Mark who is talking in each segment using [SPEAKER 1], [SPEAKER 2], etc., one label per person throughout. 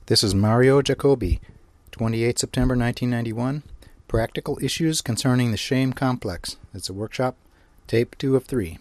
[SPEAKER 1] This is Mario Jacobi, 28 September 1991, Practical Issues Concerning the Shame Complex. It's a workshop, tape 2 of 3.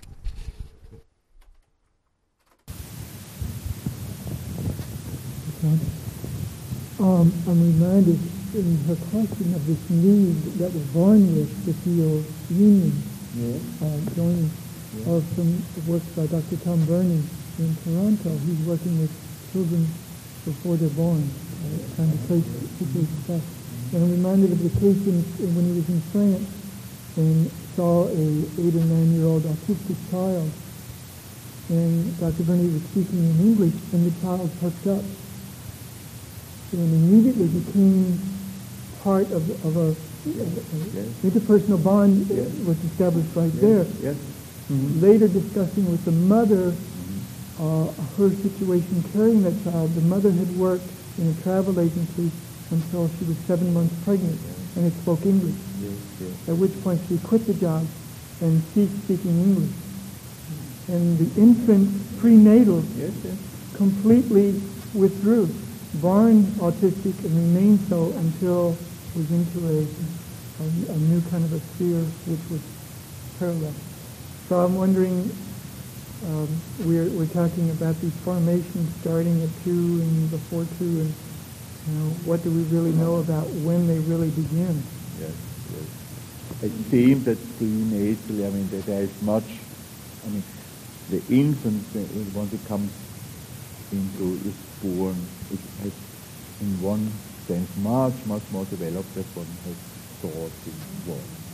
[SPEAKER 2] I'm reminded in her question of this need that was born with to feel union, joining, of some work by Dr. Tom Burney in Toronto. He's working with children before they're born, trying to trace that. And I'm reminded of the case when he was in France and saw a 8 or 9-year-old autistic child. And Dr. Burney was speaking in English, and the child perked up and immediately became part of a interpersonal bond was established right there.
[SPEAKER 3] Yes. Mm-hmm.
[SPEAKER 2] Later discussing with the mother her situation carrying that child. The mother had worked in a travel agency until she was 7 months pregnant and had spoke English. At which point she quit the job and ceased speaking English. And the infant prenatal completely withdrew, born autistic and remained so until it was into a new kind of a sphere which was parallel. So I'm wondering, we're talking about these formations starting at 2 and before 2, and what do we really know about when they really begin?
[SPEAKER 3] Yes. It seems that prenatally, that there is much, the infant, once it comes is born, it has, in one sense, much more developed than one has thought it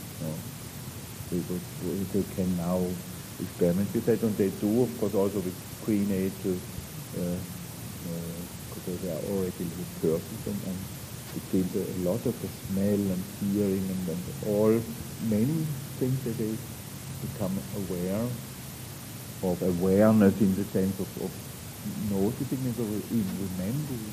[SPEAKER 3] was. They can now experiment with that, and they do, of course, also with prenatal, because they are already little persons, and it seems a lot of the smell and hearing and all, many things that they become aware of, awareness in the sense of noticing and even remembering.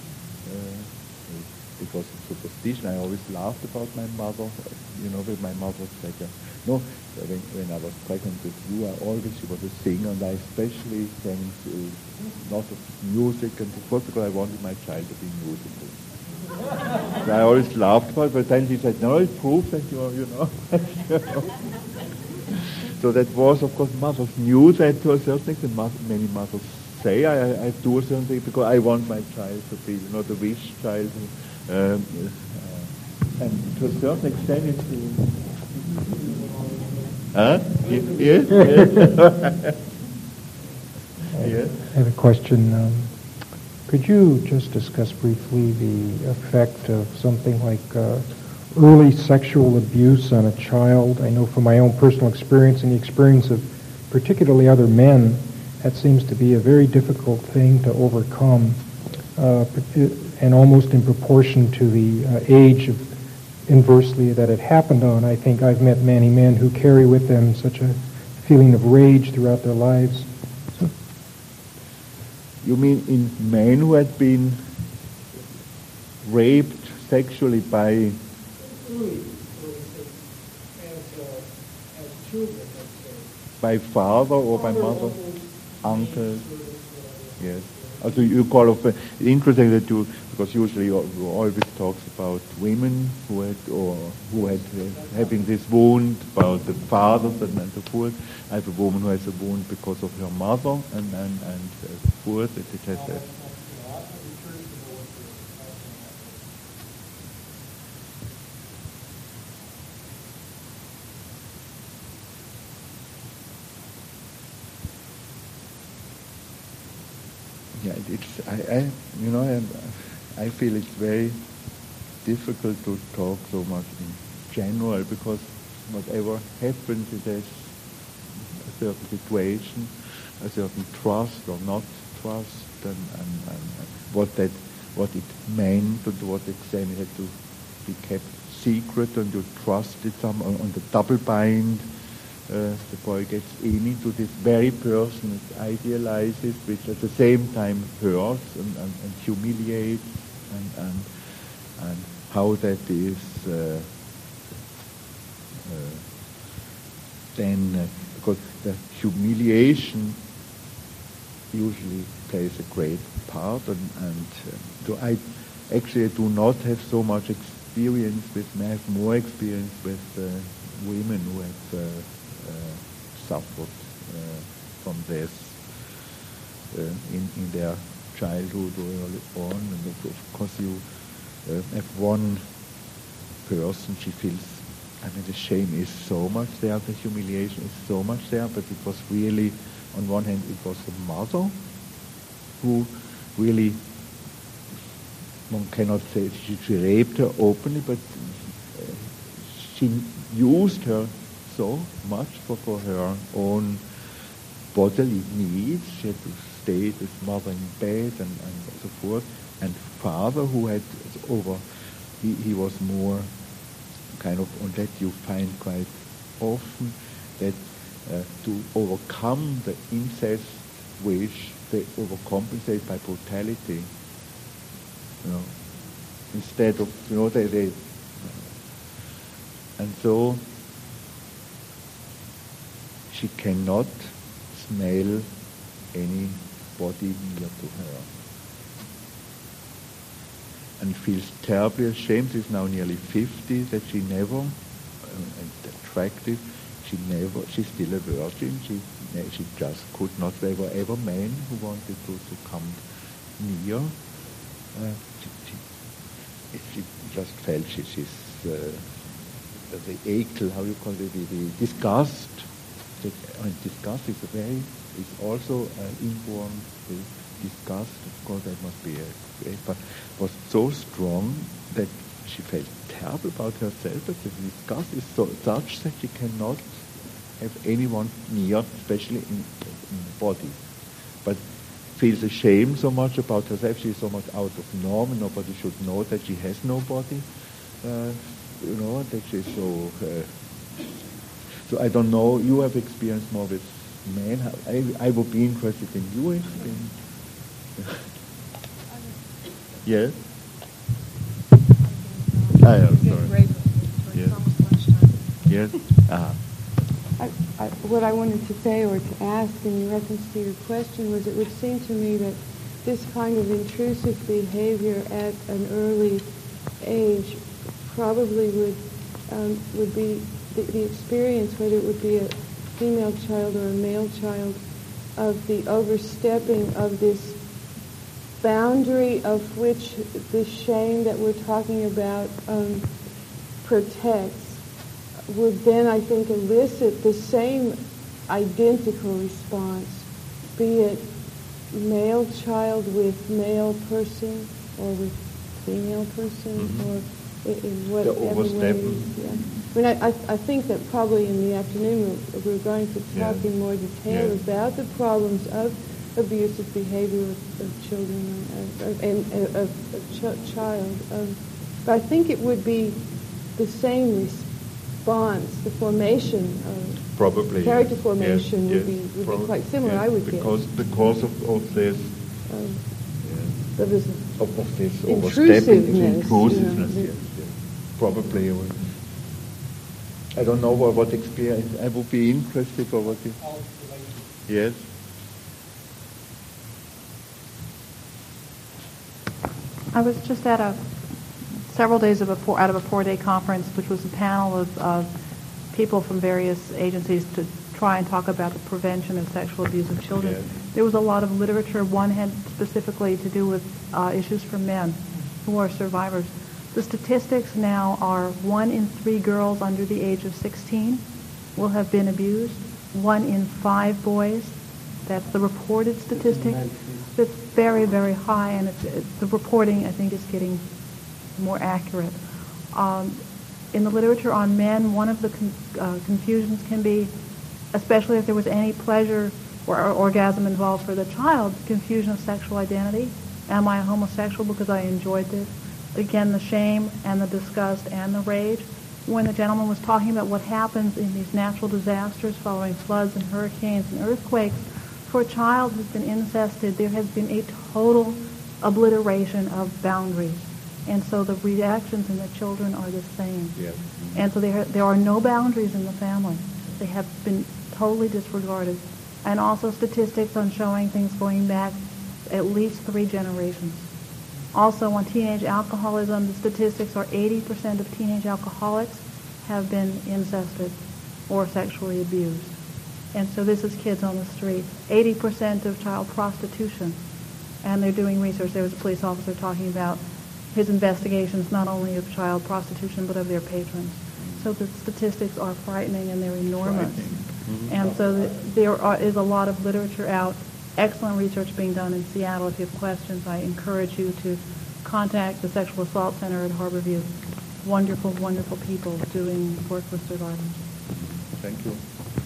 [SPEAKER 3] Because of superstition, I always laughed about my mother. When my mother was like, when I was pregnant with you, she was a singer, and I especially sang a lot of music, and first of all, I wanted my child to be musical. So I always laughed about it, but then she said, no, it proves that So that was, of course, mothers knew that to a certain extent. Many mothers say, I do a certain thing because I want my child to be, the wish child. And to a certain extent, it's... Yes? Yes?
[SPEAKER 4] I have a question. Could you just discuss briefly the effect of something like early sexual abuse on a child? I know from my own personal experience and the experience of particularly other men, that seems to be a very difficult thing to overcome, and almost in proportion to the age of inversely that it happened on. I think I've met many men who carry with them such a feeling of rage throughout their lives. So,
[SPEAKER 3] you mean in men who had been raped sexually by...
[SPEAKER 2] As children,
[SPEAKER 3] by father or by mother? Uncle? Yes. Also you call it interesting that because usually you always talks about women who had having this wound about the fathers and so forth. I have a woman who has a wound because of her mother and so forth. It has I feel it's very difficult to talk so much in general because whatever happens, it has a certain situation, a certain trust or not trust, and what it meant, and to what extent it had to be kept secret, and you trusted some on the double bind. The boy gets into this very person, idealizes, which at the same time hurts and humiliates, and how that is then, because the humiliation usually plays a great part, and so I do not have so much experience with. I have more experience with women who have suffered from this in their childhood or early on, and of course you have one person, she feels. I mean, the shame is so much there, the humiliation is so much there, but it was really, on one hand, it was the mother who really, one cannot say she raped her openly, but she used her so much for her own bodily needs. She had to stay with mother in bed and so forth. And father, who had he was more kind of, and that you find quite often, that to overcome the incest wish, they overcompensate by brutality. Instead of, they and so she cannot smell any body near to her, and feels terribly ashamed. She's now nearly 50, that she never, and attractive, she's still a virgin. She just could not. There were ever men who wanted to come near. She just felt she's the ekel, how you call it, the disgust. Disgust is also inborn. The disgust, of course, that must be but was so strong that she felt terrible about herself. But the disgust is such that she cannot have anyone near, especially in the body. But feels ashamed so much about herself. She is so much out of norm, and nobody should know that she has no body. That she's so. So I don't know. You have experienced more with men. I would be interested in your experience. Yes. I am sorry. Yes.
[SPEAKER 5] What I wanted to say or to ask in reference to your question was, it would seem to me that this kind of intrusive behavior at an early age probably would be the experience, whether it would be a female child or a male child, of the overstepping of this boundary of which the shame that we're talking about protects, would then, I think, elicit the same identical response, be it male child with male person or with female person, or in whatever way. Yeah. I mean, I think that probably in the afternoon we're going to talk in more detail about the problems of abusive behavior of children and of child. But I think it would be the same response. The formation of
[SPEAKER 3] probably
[SPEAKER 5] character formation would be quite similar. I would guess
[SPEAKER 3] because of this
[SPEAKER 5] of this
[SPEAKER 3] intrusiveness. Yes. Probably. I don't know what experience. I would be interested or what. Yes.
[SPEAKER 6] I was just at several days out of a 4-day conference, which was a panel of people from various agencies to try and talk about the prevention of sexual abuse of children.
[SPEAKER 3] Yes.
[SPEAKER 6] There was a lot of literature. One had specifically to do with issues for men who are survivors. The statistics now are 1 in 3 girls under the age of 16 will have been abused. 1 in 5 boys. That's the reported statistic. It's very, very high, and the reporting, I think, is getting more accurate. In the literature on men, one of the confusions can be, especially if there was any pleasure or orgasm involved for the child, confusion of sexual identity. Am I a homosexual because I enjoyed this? Again, the shame and the disgust and the rage. When the gentleman was talking about what happens in these natural disasters following floods and hurricanes and earthquakes, for a child who's been incested, there has been a total obliteration of boundaries. And so the reactions in the children are the same.
[SPEAKER 3] Yes.
[SPEAKER 6] And so there are no boundaries in the family. They have been totally disregarded. And also statistics on showing things going back at least 3 generations. Also, on teenage alcoholism, the statistics are 80% of teenage alcoholics have been incested or sexually abused. And so this is kids on the street. 80% of child prostitution. And they're doing research. There was a police officer talking about his investigations not only of child prostitution but of their patrons. So the statistics are frightening and they're enormous. And so there is a lot of literature out, excellent research being done in Seattle. If you have questions, I encourage you to contact the Sexual Assault Center at Harborview. Wonderful, wonderful people doing work with survivors.
[SPEAKER 3] Thank you.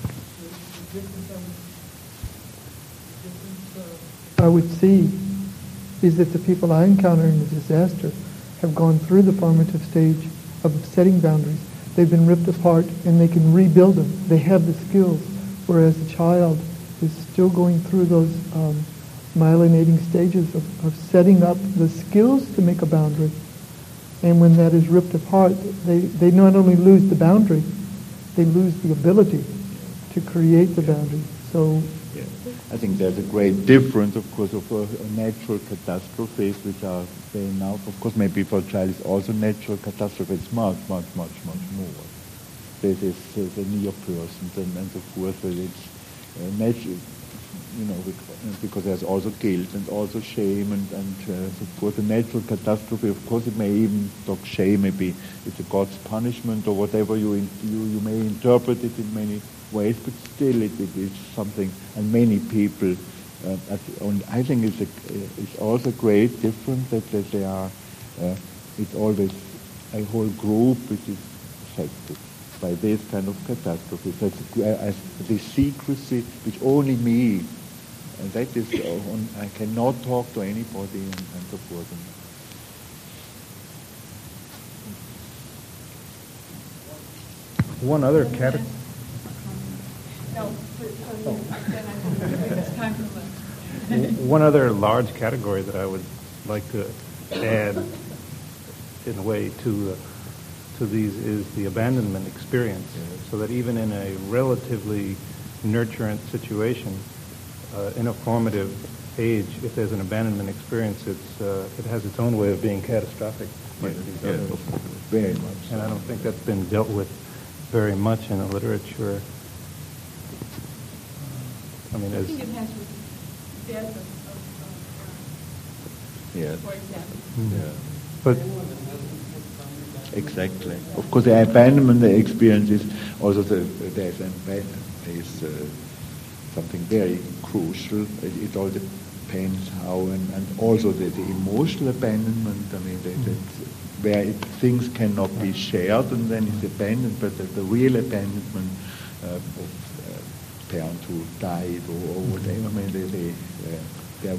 [SPEAKER 2] I would see is that the people I encounter in the disaster have gone through the formative stage of setting boundaries. They've been ripped apart and they can rebuild them. They have the skills, whereas the child is still going through those myelinating stages of setting up the skills to make a boundary. And when that is ripped apart, they not only lose the boundary, they lose the ability to create the boundary. So
[SPEAKER 3] I think there's a great difference, of course, of natural catastrophes, which are there now. Of course, maybe for a child it's also natural catastrophe. It's much, much, much, much more. There's a near person and so forth. But it's natural, because there's also guilt and also shame and so forth. A natural catastrophe, of course, it may even talk shame. Maybe it's a God's punishment or whatever you may interpret it in many ways, but still it is something, and many people, I think it's also great difference that they are, it's always a whole group which is affected by this kind of catastrophe. That's the secrecy which only me, and that is, I cannot talk to anybody and so forth.
[SPEAKER 4] One other category. One other large category that I would like to add, in a way, to these is the abandonment experience. So that even in a relatively nurturant situation, in a formative age, if there's an abandonment experience, it has its own way of being catastrophic.
[SPEAKER 3] Very much.
[SPEAKER 4] And I don't think that's been dealt with very much in the literature.
[SPEAKER 5] I think it has with death of
[SPEAKER 3] yes.
[SPEAKER 5] for example.
[SPEAKER 3] Yeah.
[SPEAKER 4] But
[SPEAKER 3] exactly. Of course, the abandonment experience is also there's something very crucial. It all depends how, and also the emotional abandonment. I mean, where things cannot be shared, and then it's abandoned. But the real abandonment of parents who died or whatever. I mean, they're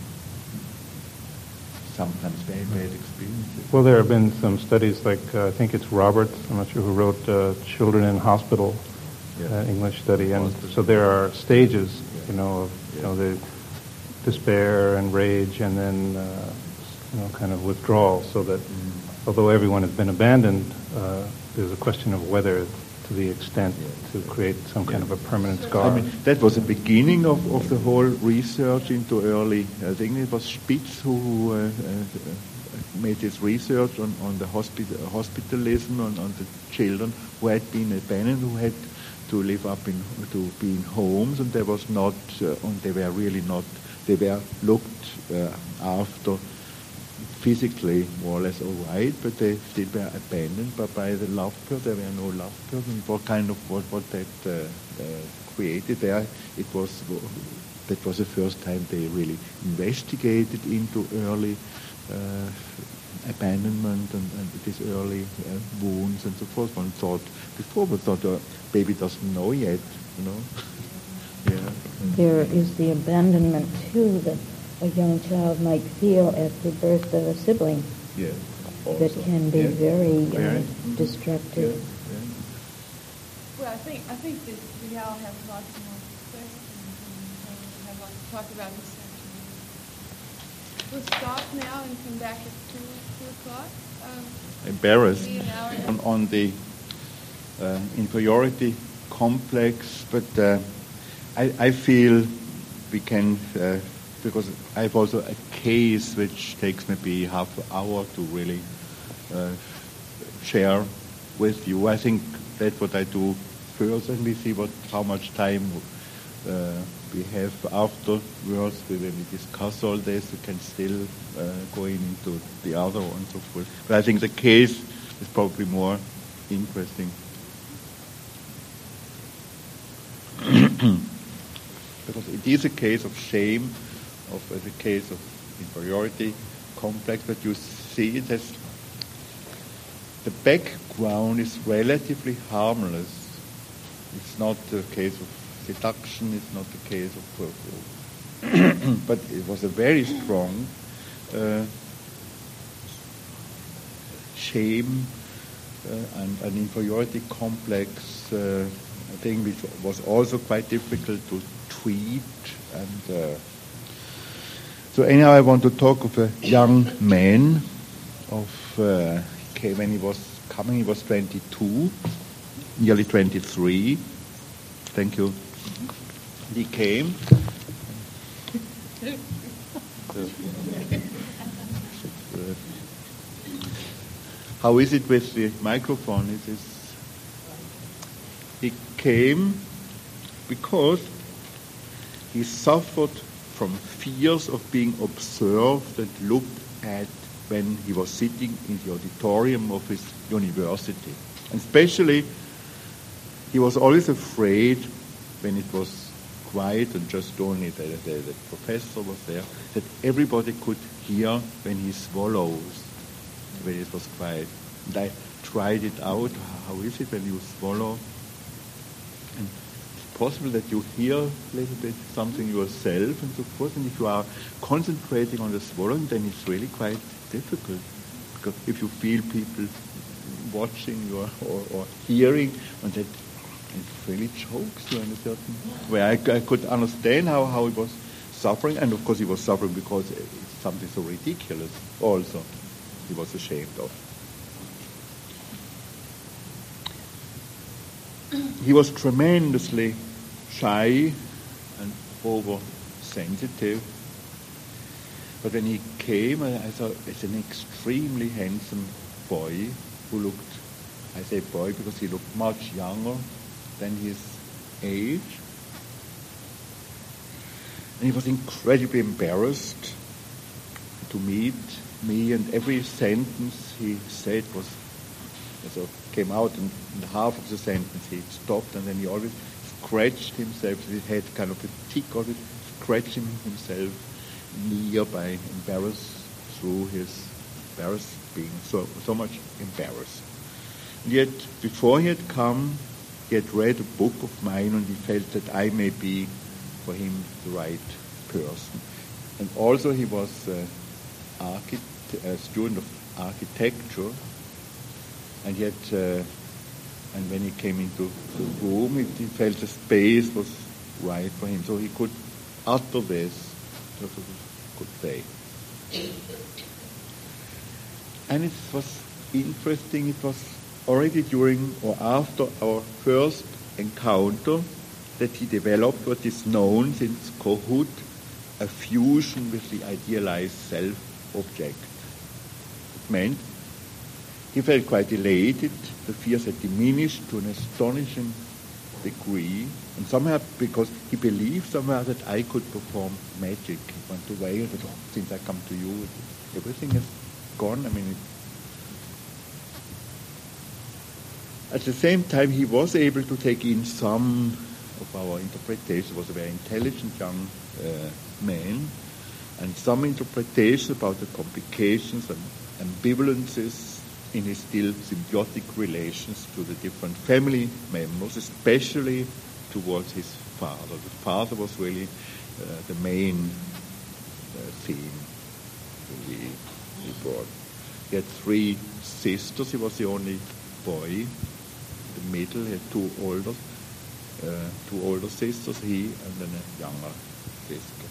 [SPEAKER 3] sometimes very bad experiences.
[SPEAKER 4] well, there have been some studies, like I think it's Roberts, I'm not sure who wrote Children in Hospital, English study, and so there are stages, of the despair and rage, and then kind of withdrawal. So that although everyone has been abandoned, there's a question of whether, to the extent to create some kind of a permanent scar.
[SPEAKER 3] I mean, that was the beginning of the whole research into early. I think it was Spitz who made this research on the hospitalism on the children who had been abandoned, who had to live to be in homes, and they was not, they were really not. They were looked after physically more or less all right, but they still were abandoned by the love person. There were no love person. What that created there? That was the first time they really investigated into early abandonment and these early wounds and so forth. One thought the baby doesn't know yet, Yeah.
[SPEAKER 7] There is the abandonment too that a young child might feel at the birth of a sibling.
[SPEAKER 3] Yes.
[SPEAKER 7] That can be very destructive.
[SPEAKER 5] Well, I think that we all have lots more questions and I'd like to talk about this afternoon. We'll stop now and come back at 2 o'clock.
[SPEAKER 3] Embarrassed
[SPEAKER 5] Be an hour.
[SPEAKER 3] on the inferiority complex, but I feel we can because I have also a case which takes maybe half an hour to really share with you. I think that's what I do first, and we see how much time we have afterwards. When we discuss all this, we can still go into the other and so forth. But I think the case is probably more interesting. Because it is a case of shame, of a case of inferiority complex, but you see it as the background is relatively harmless. It's not a case of seduction, it's not a case of but it was a very strong shame and an inferiority complex thing, which was also quite difficult to treat. And so anyhow, I want to talk of a young man when he was coming, he was 22, nearly 23. Thank you. He came. How is it with the microphone? He came because he suffered from fears of being observed and looked at when he was sitting in the auditorium of his university. And especially, he was always afraid when it was quiet and just only the professor was there, that everybody could hear when he swallows, when it was quiet. And I tried it out. How is it when you swallow? And it's possible that you hear a little bit something yourself and so forth. And if you are concentrating on the swallowing, then it's really quite difficult. Because if you feel people watching you or hearing, and that it really chokes you in a certain way. I could understand how he was suffering, and of course he was suffering because it's something so ridiculous also he was ashamed of. He was tremendously shy and oversensitive. But when he came, I thought it's an extremely handsome boy who looked, I say boy because he looked much younger than his age. And he was incredibly embarrassed to meet me, and every sentence he said came out, and in half of the sentence he stopped, and then he always scratched himself. He had kind of a tick of it, scratching himself nearby, embarrassed through his being so much embarrassed. And yet, before he had come, he had read a book of mine, and he felt that I may be for him the right person. And also he was a student of architecture, and yet, and when he came into the room, he felt the space was right for him, so he could utter this, could say. And it was interesting, it was already during or after our first encounter that he developed what is known since Kohut, a fusion with the idealized self-object. It meant he felt quite elated, the fears had diminished to an astonishing degree, and somehow because he believed somehow that I could perform magic. He went away and said, since I come to you, everything is gone. I mean, at the same time, he was able to take in some of our interpretations. He was a very intelligent young man, and some interpretation about the complications and ambivalences in his still symbiotic relations to the different family members, especially towards his father. The father was really the main theme he brought. He had 3 sisters. He was the only boy. In the middle, he had 2 older sisters, he and then a younger sister.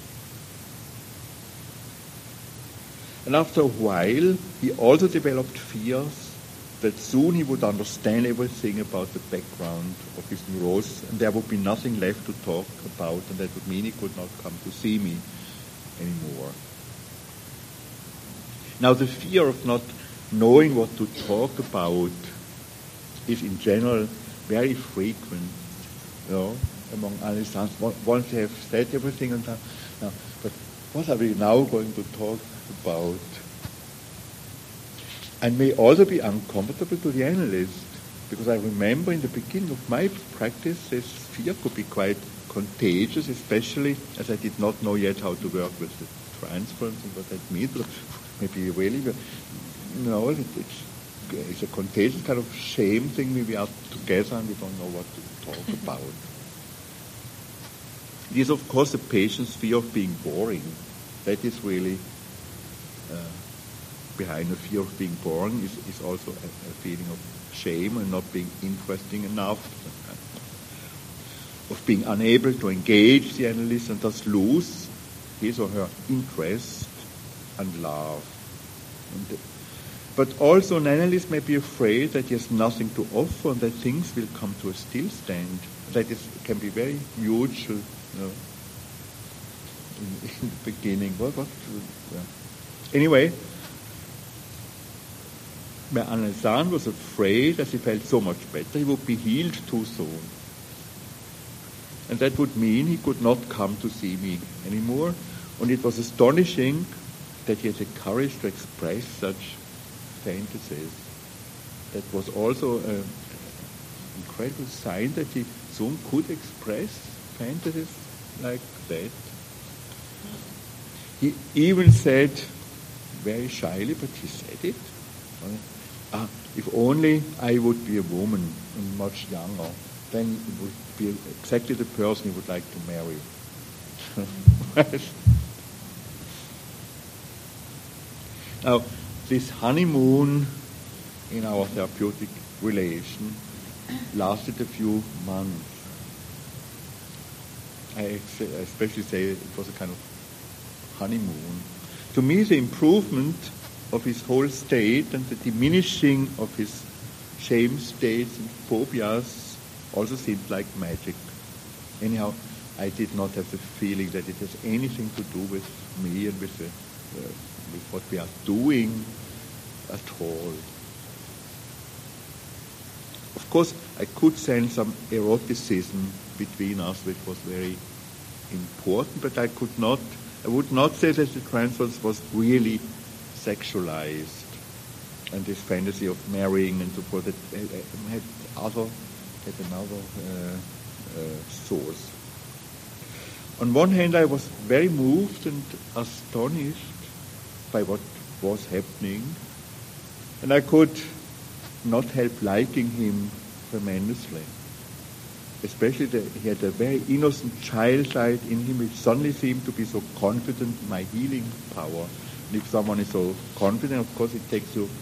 [SPEAKER 3] And after a while, he also developed fears that soon he would understand everything about the background of his neurosis, and there would be nothing left to talk about, and that would mean he could not come to see me anymore. Now, the fear of not knowing what to talk about is in general very frequent, among analysts. Once they have said everything, and now, but what are we now going to talk about? And may also be uncomfortable to the analyst, because I remember in the beginning of my practice, this fear could be quite contagious, especially as I did not know yet how to work with the transference and what that means. Maybe really, it's a contagious kind of shame thing. We are together and we don't know what to talk about. It is, of course, the patient's fear of being boring. That is really behind the fear of being boring is also a feeling of shame and not being interesting enough, of being unable to engage the analyst and thus lose his or her interest and love. But also an analyst may be afraid that he has nothing to offer and that things will come to a stillstand. That can be very mutual, in the beginning. Anyway, Alexandre was afraid, as he felt so much better, he would be healed too soon. And that would mean he could not come to see me anymore. And it was astonishing that he had the courage to express such fantasies. That was also an incredible sign that he soon could express fantasies like that. He even said, very shyly, but he said it, if only I would be a woman and much younger, then it would be exactly the person he would like to marry. Now, this honeymoon in our therapeutic relation lasted a few months. I especially say it was a kind of honeymoon. To me, the improvement of his whole state and the diminishing of his shame states and phobias also seemed like magic. Anyhow, I did not have the feeling that it has anything to do with me and with what we are doing at all. Of course, I could sense some eroticism between us, which was very important, but I would not say that the transference was really sexualized, and this fantasy of marrying and so forth had another source. On one hand, I was very moved and astonished by what was happening, and I could not help liking him tremendously. Especially he had a very innocent child side in him, which suddenly seemed to be so confident in my healing power. And if someone is so confident, of course it takes you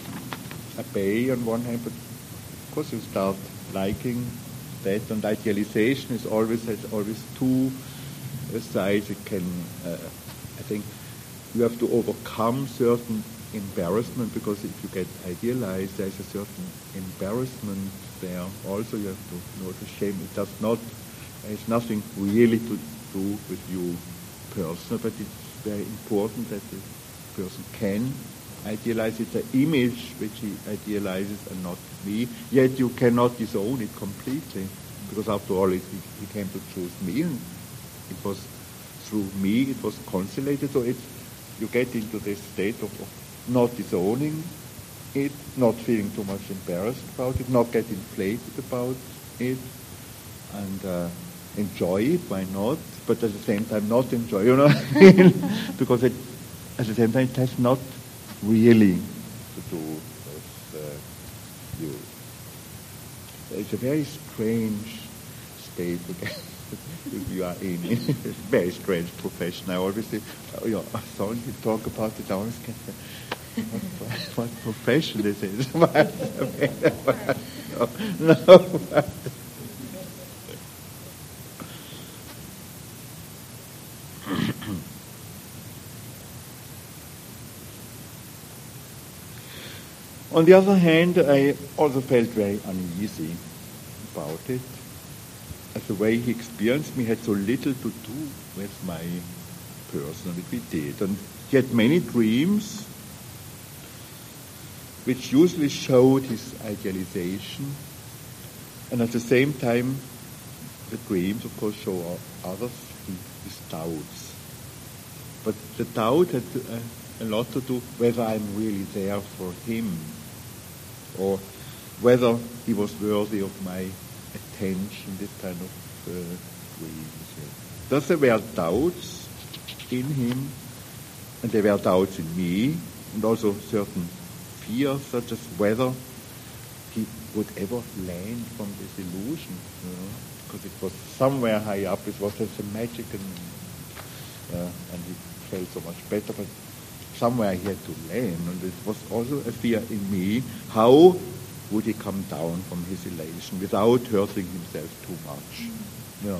[SPEAKER 3] aback on one hand, but of course you start liking that. And idealization has always two sides. It can, I think, you have to overcome certain embarrassment, because if you get idealized, there's a certain embarrassment there. Also, you have to know the shame. It has nothing really to do with you personally, but it's very important that the person can idealize. It's an image which he idealizes and not me. Yet you cannot disown it completely, because after all, he came to choose me, and it was through me it was consolated. So you get into this state of not disowning it, not feeling too much embarrassed about it, not get inflated about it, and enjoy it, why not? But at the same time not enjoy, because at the same time it has not really to do with you. It's a very strange state you are in. It's a very strange profession. I always say, sorry to talk about it, I always get what profession this is. No. On the other hand, I also felt very uneasy about it, as the way he experienced me had so little to do with my person, which we did. And he had many dreams, which usually showed his idealization, and at the same time, the dreams, of course, show others his doubts. But the doubt had a lot to do whether I'm really there for him, or whether he was worthy of my attention, this kind of dreams. Yeah. Thus there were doubts in him, and there were doubts in me, and also certain fears, such as whether he would ever land from this illusion, because it was somewhere high up. It was just a magic, and he felt so much better, but somewhere he had to land, and it was also a fear in me. How would he come down from his elation without hurting himself too much?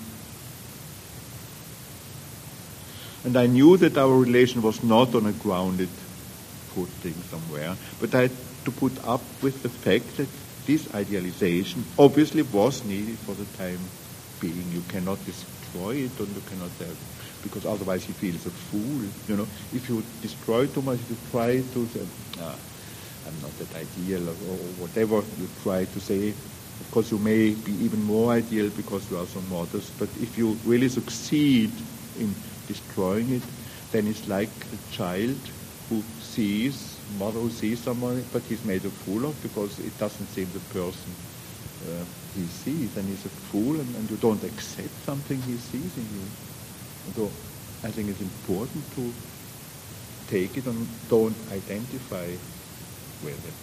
[SPEAKER 3] And I knew that our relation was not on a grounded footing somewhere, but I had to put up with the fact that this idealization obviously was needed for the time being. You cannot destroy it, and you cannot because otherwise he feels a fool. If you destroy too much, you try to say, I'm not that ideal, or whatever you try to say. Of course, you may be even more ideal because you are so modest, but if you really succeed in destroying it, then it's like a child who sees, mother who sees someone, but he's made a fool of because it doesn't seem the person he sees, and he's a fool, and you don't accept something he sees in you. So I think it's important to take it and don't identify with it.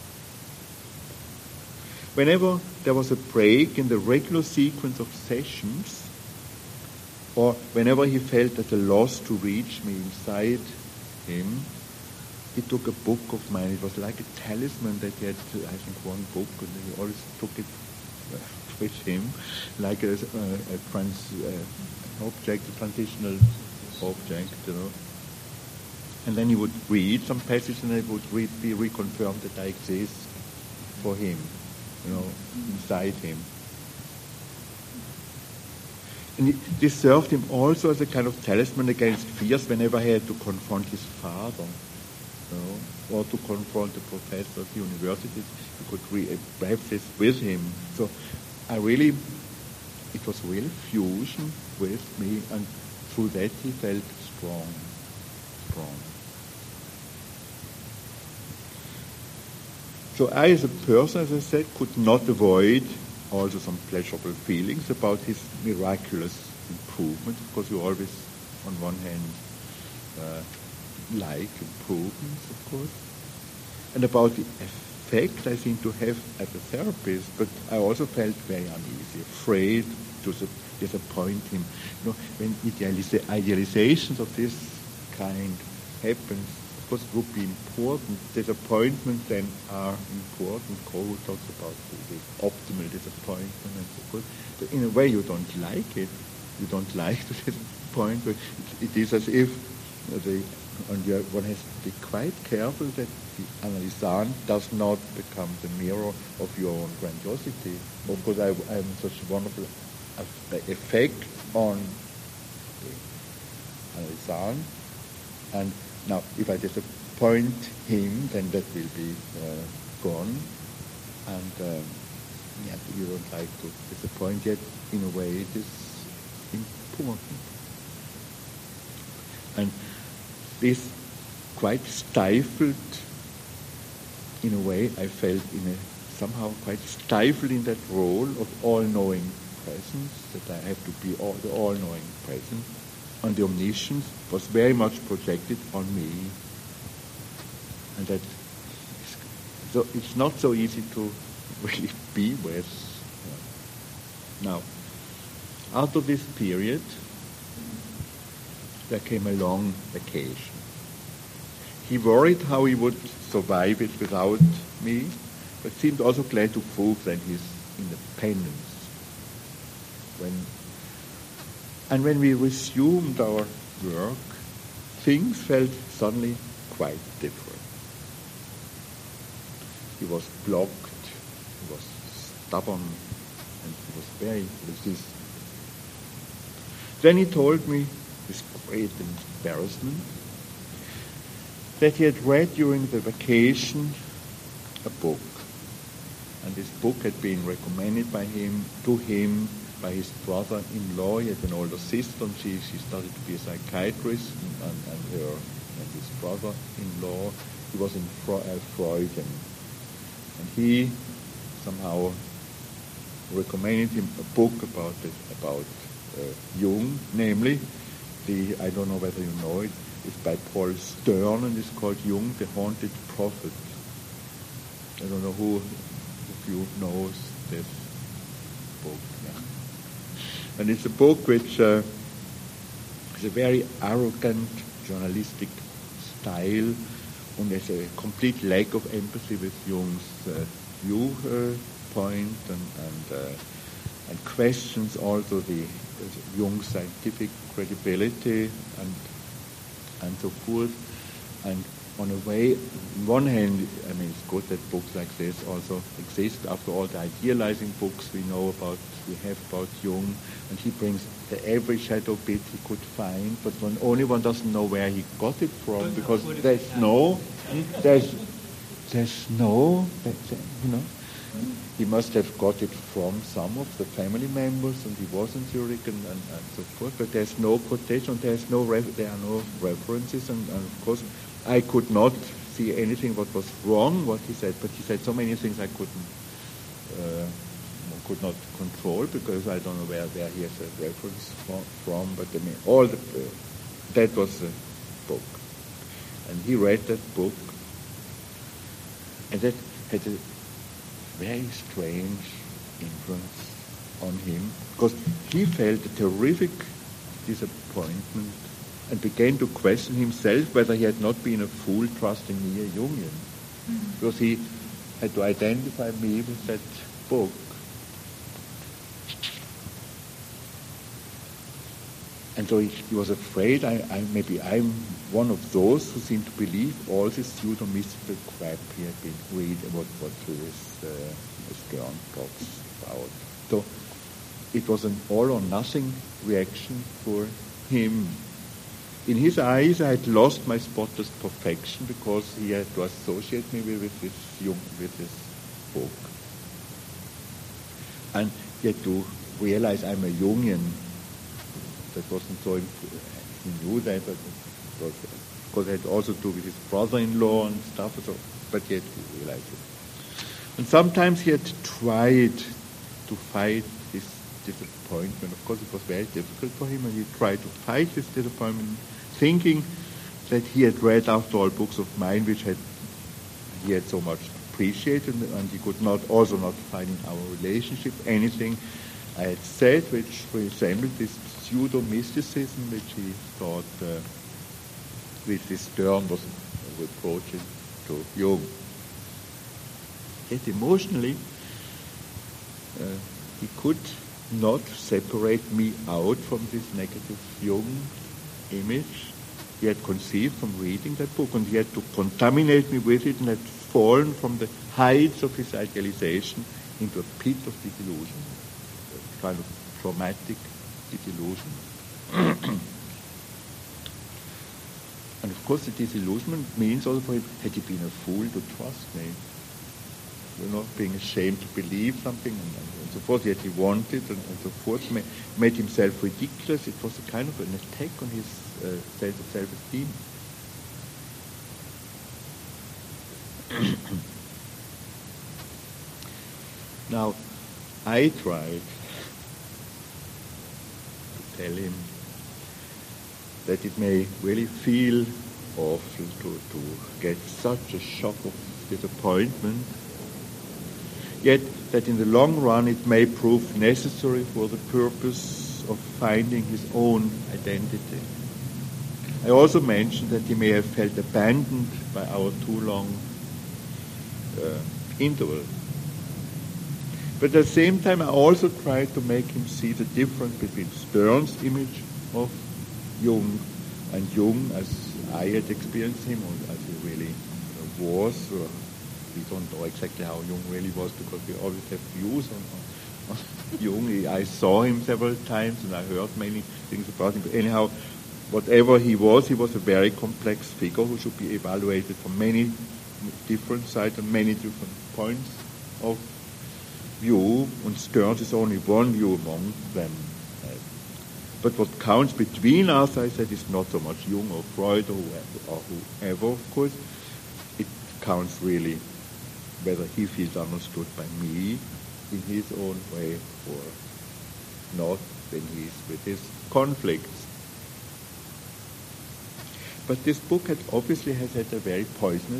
[SPEAKER 3] Whenever there was a break in the regular sequence of sessions, or whenever he felt at a loss to reach me inside him, he took a book of mine. It was like a talisman that he had, I think, one book, and he always took it with him, like a transitional object, And then he would read some passage, and it would be reconfirmed that I exist for him, inside him. And this served him also as a kind of talisman against fears whenever he had to confront his father, or to confront the professor at the university. He could have this with him. So it was really fusion with me, and through that he felt strong. So I, as a person, as I said, could not avoid also some pleasurable feelings about his miraculous improvement. Of course, you always, on one hand, like improvements, of course, and about the effect I seem to have as a therapist. But I also felt very uneasy, afraid to disappoint him. When idealizations of this kind happens, of course, it would be important. Disappointments then are important. Cole talks about the optimal disappointment and so forth. But in a way, you don't like it. You don't like to disappoint. But it is as if one has to be quite careful that the analysand does not become the mirror of your own grandiosity. Of course, I have such a wonderful effect on the analysand, and now if I disappoint him, then that will be gone, and you don't like to disappoint, yet in a way it is important. And this quite stifled, in a way, I felt somehow quite stifled in that role of all-knowing presence, that I have to be the all-knowing presence, and the omniscience was very much projected on me, and that so it's not so easy to really be with. Now, out of this period, there came a long vacation. He worried how he would survive it without me, but seemed also glad to prove then his independence. When we resumed our work, things felt suddenly quite different. He was blocked, he was stubborn, and he was very resistant. Then he told me with great embarrassment, that he had read during the vacation a book. And this book had been recommended to him by his brother-in-law. He had an older sister, and she started to be a psychiatrist, and his brother-in-law, he was in Freudian. And he somehow recommended him a book about Jung, namely, I don't know whether you know it, it's by Paul Stern, and it's called Jung, the Haunted Prophet. I don't know who of you knows this book. Yeah. And it's a book which is a very arrogant journalistic style, and there's a complete lack of empathy with Jung's viewpoint and questions also the Jung's scientific credibility and so forth. And on a way, on one hand, I mean, it's good that books like this also exist. After all the idealizing books we have about Jung, and he brings every shadow bit he could find, but only one doesn't know where he got it from, because he must have got it from some of the family members, and he was in Zurich and so forth. But there's no quotation, there are no references, and of course I could not see anything what was wrong what he said. But he said so many things I could not control, because I don't know where he has a reference from. But I mean, that was the book, and he read that book, and that had a very strange influence on him, because he felt a terrific disappointment and began to question himself whether he had not been a fool trusting me, a Jungian, because he had to identify me with that book. And so he was afraid maybe I'm one of those who seem to believe all this pseudo-mystical crap he had been reading, what this Stern talks about. So it was an all-or-nothing reaction for him. In his eyes, I had lost my spotless perfection, because he had to associate me with this book. And he had to realize I'm a Jungian. That wasn't so he knew that, but because it had also to do with his brother-in-law and stuff, but he had to realize it. And sometimes he had tried to fight his disappointment. Of course, it was very difficult for him, and he tried to fight his disappointment, thinking that he had read, after all, books of mine which he had so much appreciated, and he could not find in our relationship anything I had said which resembled this pseudo-mysticism which he thought which this Stern was reproaching to Jung. Yet emotionally, he could not separate me out from this negative Jung image he had conceived from reading that book, and he had to contaminate me with it, and had fallen from the heights of his idealization into a pit of disillusion, a kind of traumatic disillusion. And of course the disillusionment means also for him, had he been a fool to trust me? Being ashamed to believe something and so forth, yet he wanted and so forth, made himself ridiculous. It was a kind of an attack on his sense of self-esteem. Now, I tried to tell him that it may really feel awful to get such a shock of disappointment, yet that in the long run it may prove necessary for the purpose of finding his own identity. I also mentioned that he may have felt abandoned by our too long interval. But at the same time, I also tried to make him see the difference between Stern's image of Jung and Jung as I had experienced him, or as he really was. We don't know exactly how Jung really was, because we always have views on Jung. I saw him several times and I heard many things about him. But anyhow, whatever he was a very complex figure who should be evaluated from many different sides and many different points of view, and Stearns is only one view among them. But what counts between us, I said, is not so much Jung or Freud or whoever, of course. It counts really whether he feels understood by me in his own way or not when he's with his conflicts. But this book obviously has had a very poisonous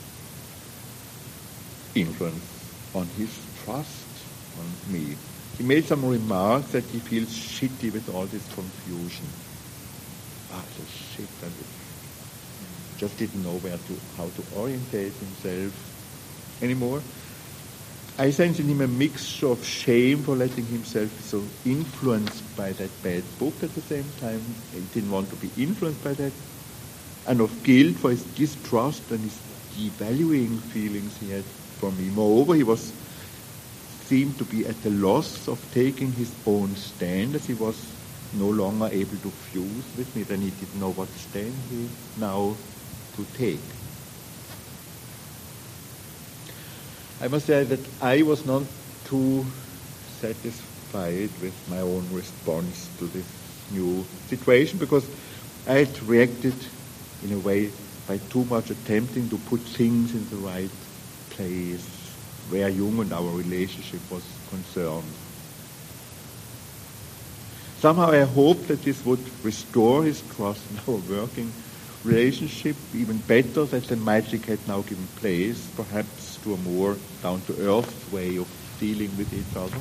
[SPEAKER 3] influence on his trust on me. He made some remarks that he feels shitty with all this confusion. The shit, and just didn't know how to orientate himself anymore. I sense in him a mixture of shame for letting himself be so influenced by that bad book at the same time. He didn't want to be influenced by that. And of guilt for his distrust and his devaluing feelings he had for me. Moreover, he seemed to be at a loss of taking his own stand, as he was no longer able to fuse with me. Then he didn't know what stand he now to take. I must say that I was not too satisfied with my own response to this new situation, because I had reacted in a way by too much attempting to put things in the right place where Jung and our relationship was concerned. Somehow I hoped that this would restore his trust in our working relationship even better, that the magic had now given place, perhaps to a more down-to-earth way of dealing with each other.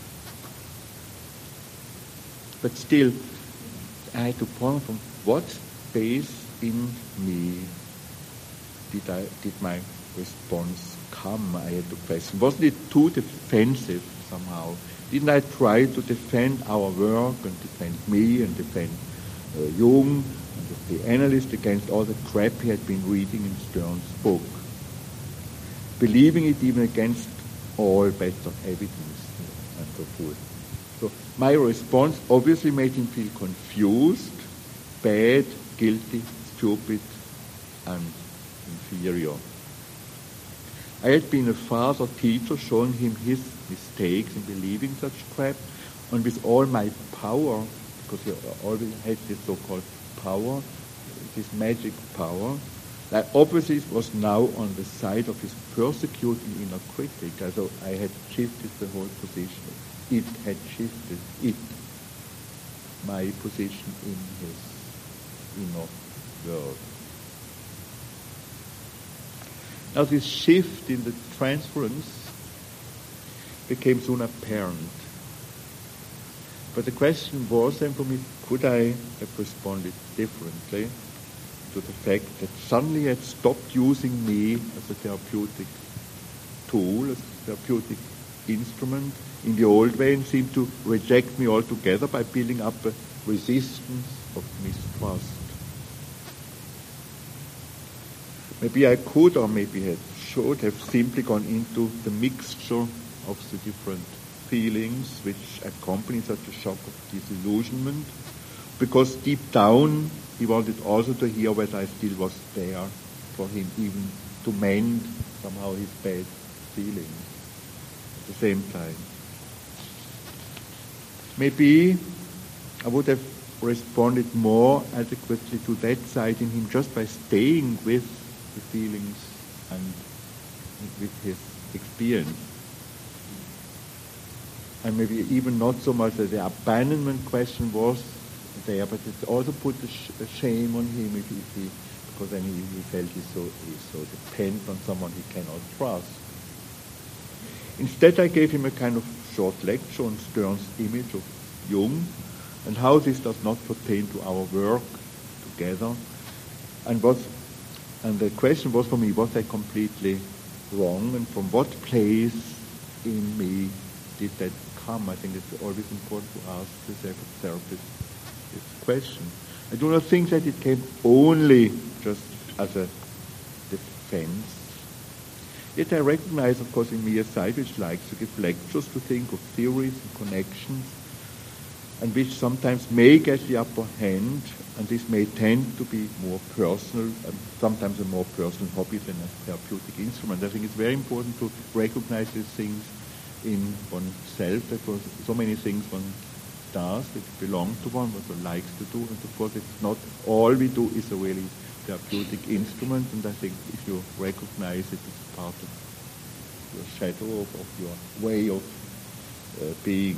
[SPEAKER 3] But still, I had to point from what space in me did my response come, I had to question. Wasn't it too defensive somehow? Didn't I try to defend our work and defend me and defend Jung and the analyst against all the crap he had been reading in Stern's book, believing it even against all better evidence and so forth? So my response obviously made him feel confused, bad, guilty, stupid, and inferior. I had been a father teacher, showing him his mistakes in believing such crap, and with all my power, because he always had this so-called power, this magic power, I obviously was now on the side of his persecuting inner critic. So I had shifted the whole position. It had shifted, my position in his inner world. Now this shift in the transference became soon apparent. But the question was then for me, could I have responded differently to the fact that suddenly he had stopped using me as a therapeutic tool, as a therapeutic instrument in the old way, and seemed to reject me altogether by building up a resistance of mistrust. Maybe I could, or maybe I should have simply gone into the mixture of the different feelings which accompany such a shock of disillusionment, because deep down he wanted also to hear whether I still was there for him, even to mend somehow his bad feelings at the same time. Maybe I would have responded more adequately to that side in him just by staying with the feelings and with his experience. And maybe even not so much that the abandonment question was there, but it also put a shame on him if he, because then he felt he's so dependent on someone he cannot trust. Instead, I gave him a kind of short lecture on Stern's image of Jung and how this does not pertain to our work together, and the question was for me, was I completely wrong, and from what place in me did that come? I think it's always important to ask the therapist this question. I do not think that it came only just as a defense. Yet I recognize, of course, in me a side which likes to give lectures, to think of theories and connections, and which sometimes may get the upper hand, and this may tend to be more personal, sometimes a more personal hobby than a therapeutic instrument. I think it's very important to recognize these things in oneself, that so many things one does that belong to one, what one likes to do, and so forth. It's not all we do is a really therapeutic instrument, and I think if you recognize it, it's part of your shadow, of your way of being.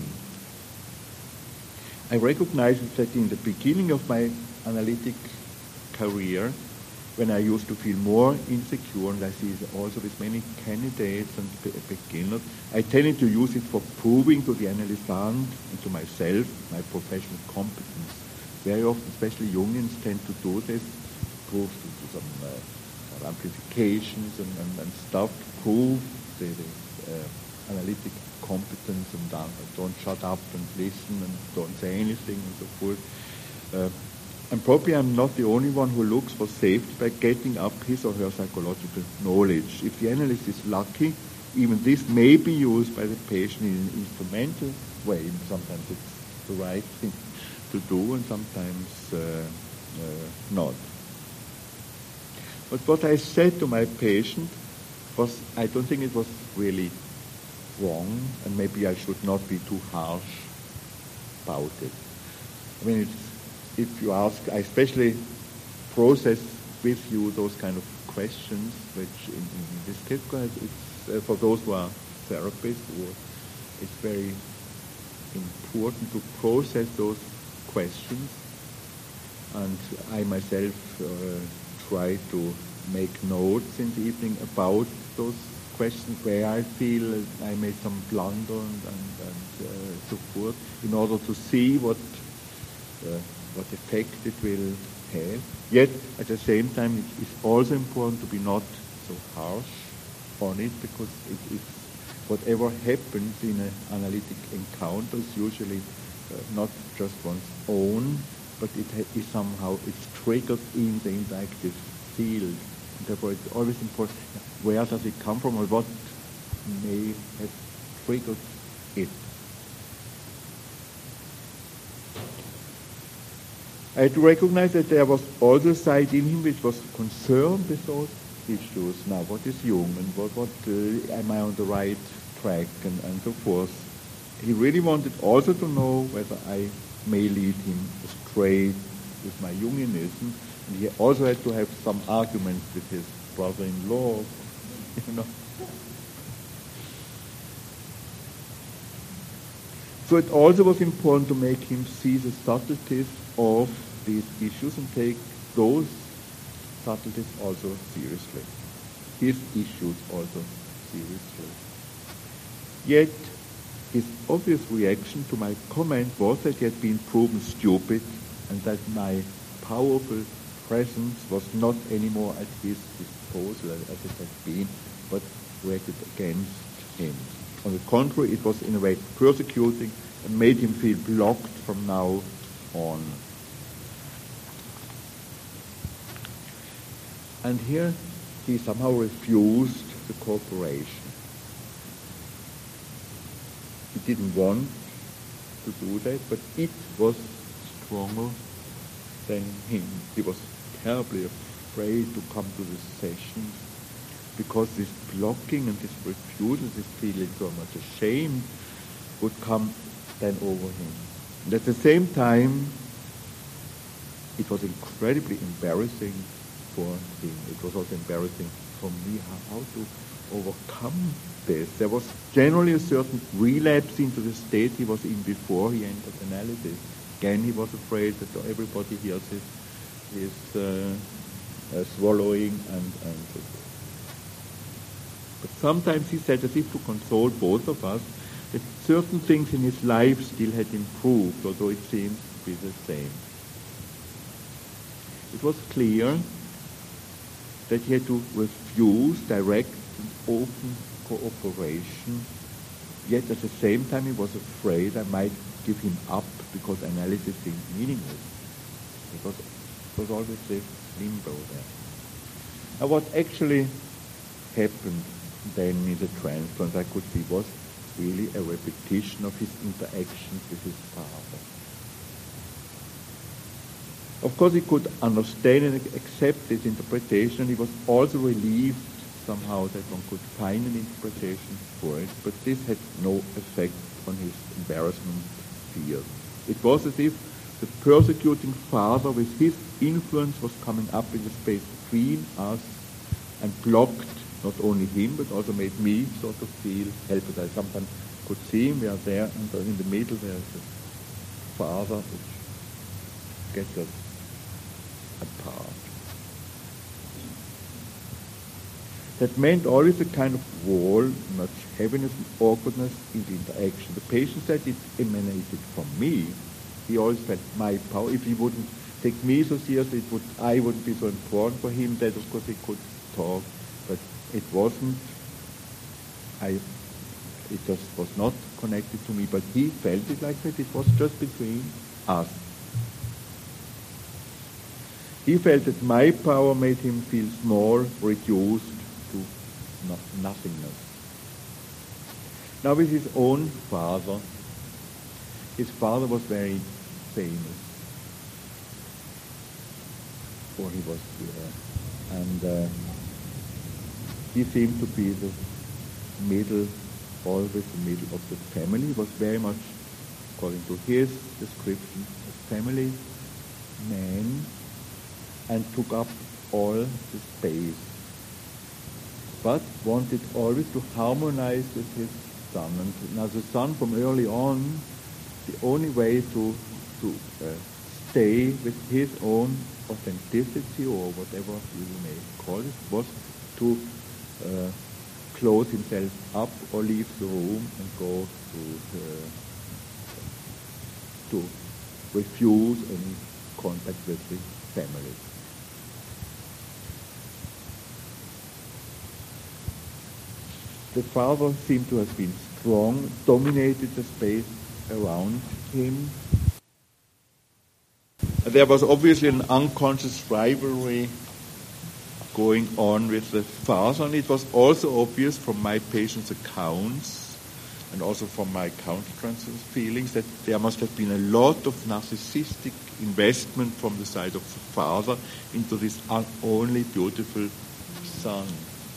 [SPEAKER 3] I recognize that in the beginning of my analytic career, when I used to feel more insecure, and I see it also with many candidates and beginners, I tended to use it for proving to the analysand and to myself my professional competence. Very often, especially Jungians tend to do this, prove to some amplifications and stuff, to prove the analytic competence, and don't shut up and listen and don't say anything and so forth. And probably I'm not the only one who looks for safety by getting up his or her psychological knowledge. If the analyst is lucky, even this may be used by the patient in an instrumental way. Sometimes it's the right thing to do, and sometimes not. But what I said to my patient was, I don't think it was really wrong, and maybe I should not be too harsh about it. I mean, if you ask, I especially process with you those kind of questions, which in this case, it's for those who are therapists, it's very important to process those questions, and I myself try to make notes in the evening about those questions where I feel I made some blunder and so forth, in order to see what effect it will have. Yet, at the same time, it is also important to be not so harsh on it, because whatever happens in an analytic encounter is usually not just one's own, but it is somehow, it's triggered in the interactive field. And therefore, it's always important, where does it come from, or what may have triggered it. I had to recognize that there was also a side in him which was concerned with those issues. Now, what is Jung, and what am I on the right track, and so forth. He really wanted also to know whether I may lead him astray with my Jungianism, and he also had to have some arguments with his brother-in-law, you know. So it also was important to make him see the subtleties of these issues and take those subtleties also seriously, his issues also seriously. Yet his obvious reaction to my comment was that he had been proven stupid, and that my powerful presence was not anymore at his disposal as it had been, but directed against him. On the contrary, it was in a way persecuting and made him feel blocked from now on. And here he somehow refused the cooperation. He didn't want to do that, but it was stronger than him. He was terribly afraid to come to the sessions, because this blocking and this refusal, this feeling so much ashamed, would come then over him. And at the same time, it was incredibly embarrassing for him. It was also embarrassing for me how to overcome this. There was generally a certain relapse into the state he was in before he entered analysis. Again, he was afraid that everybody hears his swallowing and so forth. But sometimes he said, as if to console both of us, that certain things in his life still had improved, although it seemed to be the same. It was clear that he had to refuse direct and open cooperation, yet at the same time he was afraid I might give him up because analysis seemed meaningless. It was always this limbo there. Now what actually happened then in the transplant, I could see, was really a repetition of his interactions with his father. Of course, he could understand and accept this interpretation, and he was also relieved somehow that one could find an interpretation for it, but this had no effect on his embarrassment fear. It was as if the persecuting father with his influence was coming up in the space between us and blocked not only him, but also made me sort of feel helpless. I sometimes could see him, we are there, and in the middle there is a father which gets us apart. That meant always a kind of wall, much heaviness and awkwardness in the interaction. The patient said it emanated from me. He always felt my power. If he wouldn't take me so seriously, I wouldn't be so important for him. That of course he could talk, but it wasn't. It just was not connected to me. But he felt it like that. It was just between us. He felt that my power made him feel small, reduced to nothingness. Now with his own father, his father was very famous, or he was here, and he seemed to be the middle, always the middle of the family. He was very much, according to his description, a family man, and took up all the space, but wanted always to harmonize with his son. And now the son, from early on, the only way to stay with his own authenticity, or whatever you may call it, was to close himself up or leave the room and go to refuse any contact with the family. The father seemed to have been strong, dominated the space around him. There was obviously an unconscious rivalry going on with the father, and it was also obvious from my patient's accounts and also from my countertransference feelings that there must have been a lot of narcissistic investment from the side of the father into this only beautiful son.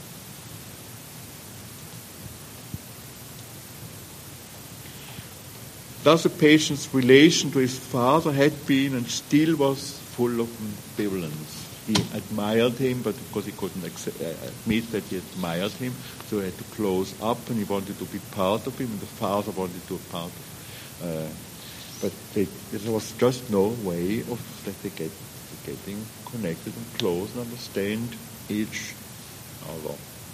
[SPEAKER 3] Thus the patient's relation to his father had been and still was full of ambivalence. He admired him, but of course he couldn't admit that he admired him, so he had to close up, and he wanted to be part of him, and the father wanted to be part of but there was just no way of that they getting connected and close and understand each other.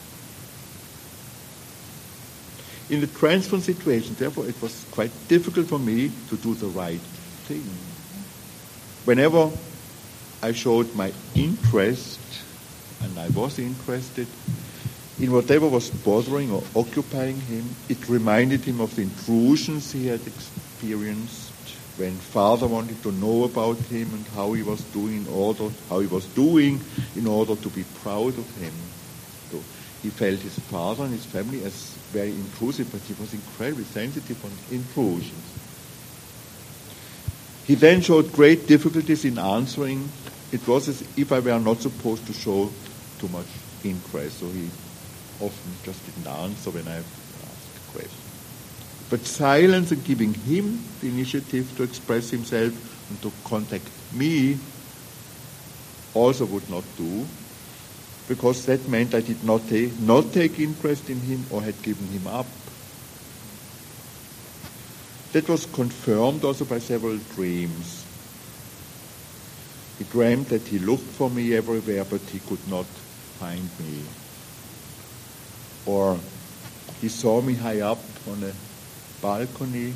[SPEAKER 3] In the transfer situation, therefore, it was quite difficult for me to do the right thing. Whenever I showed my interest, and I was interested in whatever was bothering or occupying him, it reminded him of the intrusions he had experienced when father wanted to know about him and how he was doing in order to be proud of him. So he felt his father and his family as very intrusive, but he was incredibly sensitive on intrusions. He then showed great difficulties in answering. It was as if I were not supposed to show too much interest, so he often just didn't answer when I asked a question. But silence and giving him the initiative to express himself and to contact me also would not do, because that meant I did not take interest in him or had given him up. That was confirmed also by several dreams. He dreamed that he looked for me everywhere, but he could not find me. Or he saw me high up on a balcony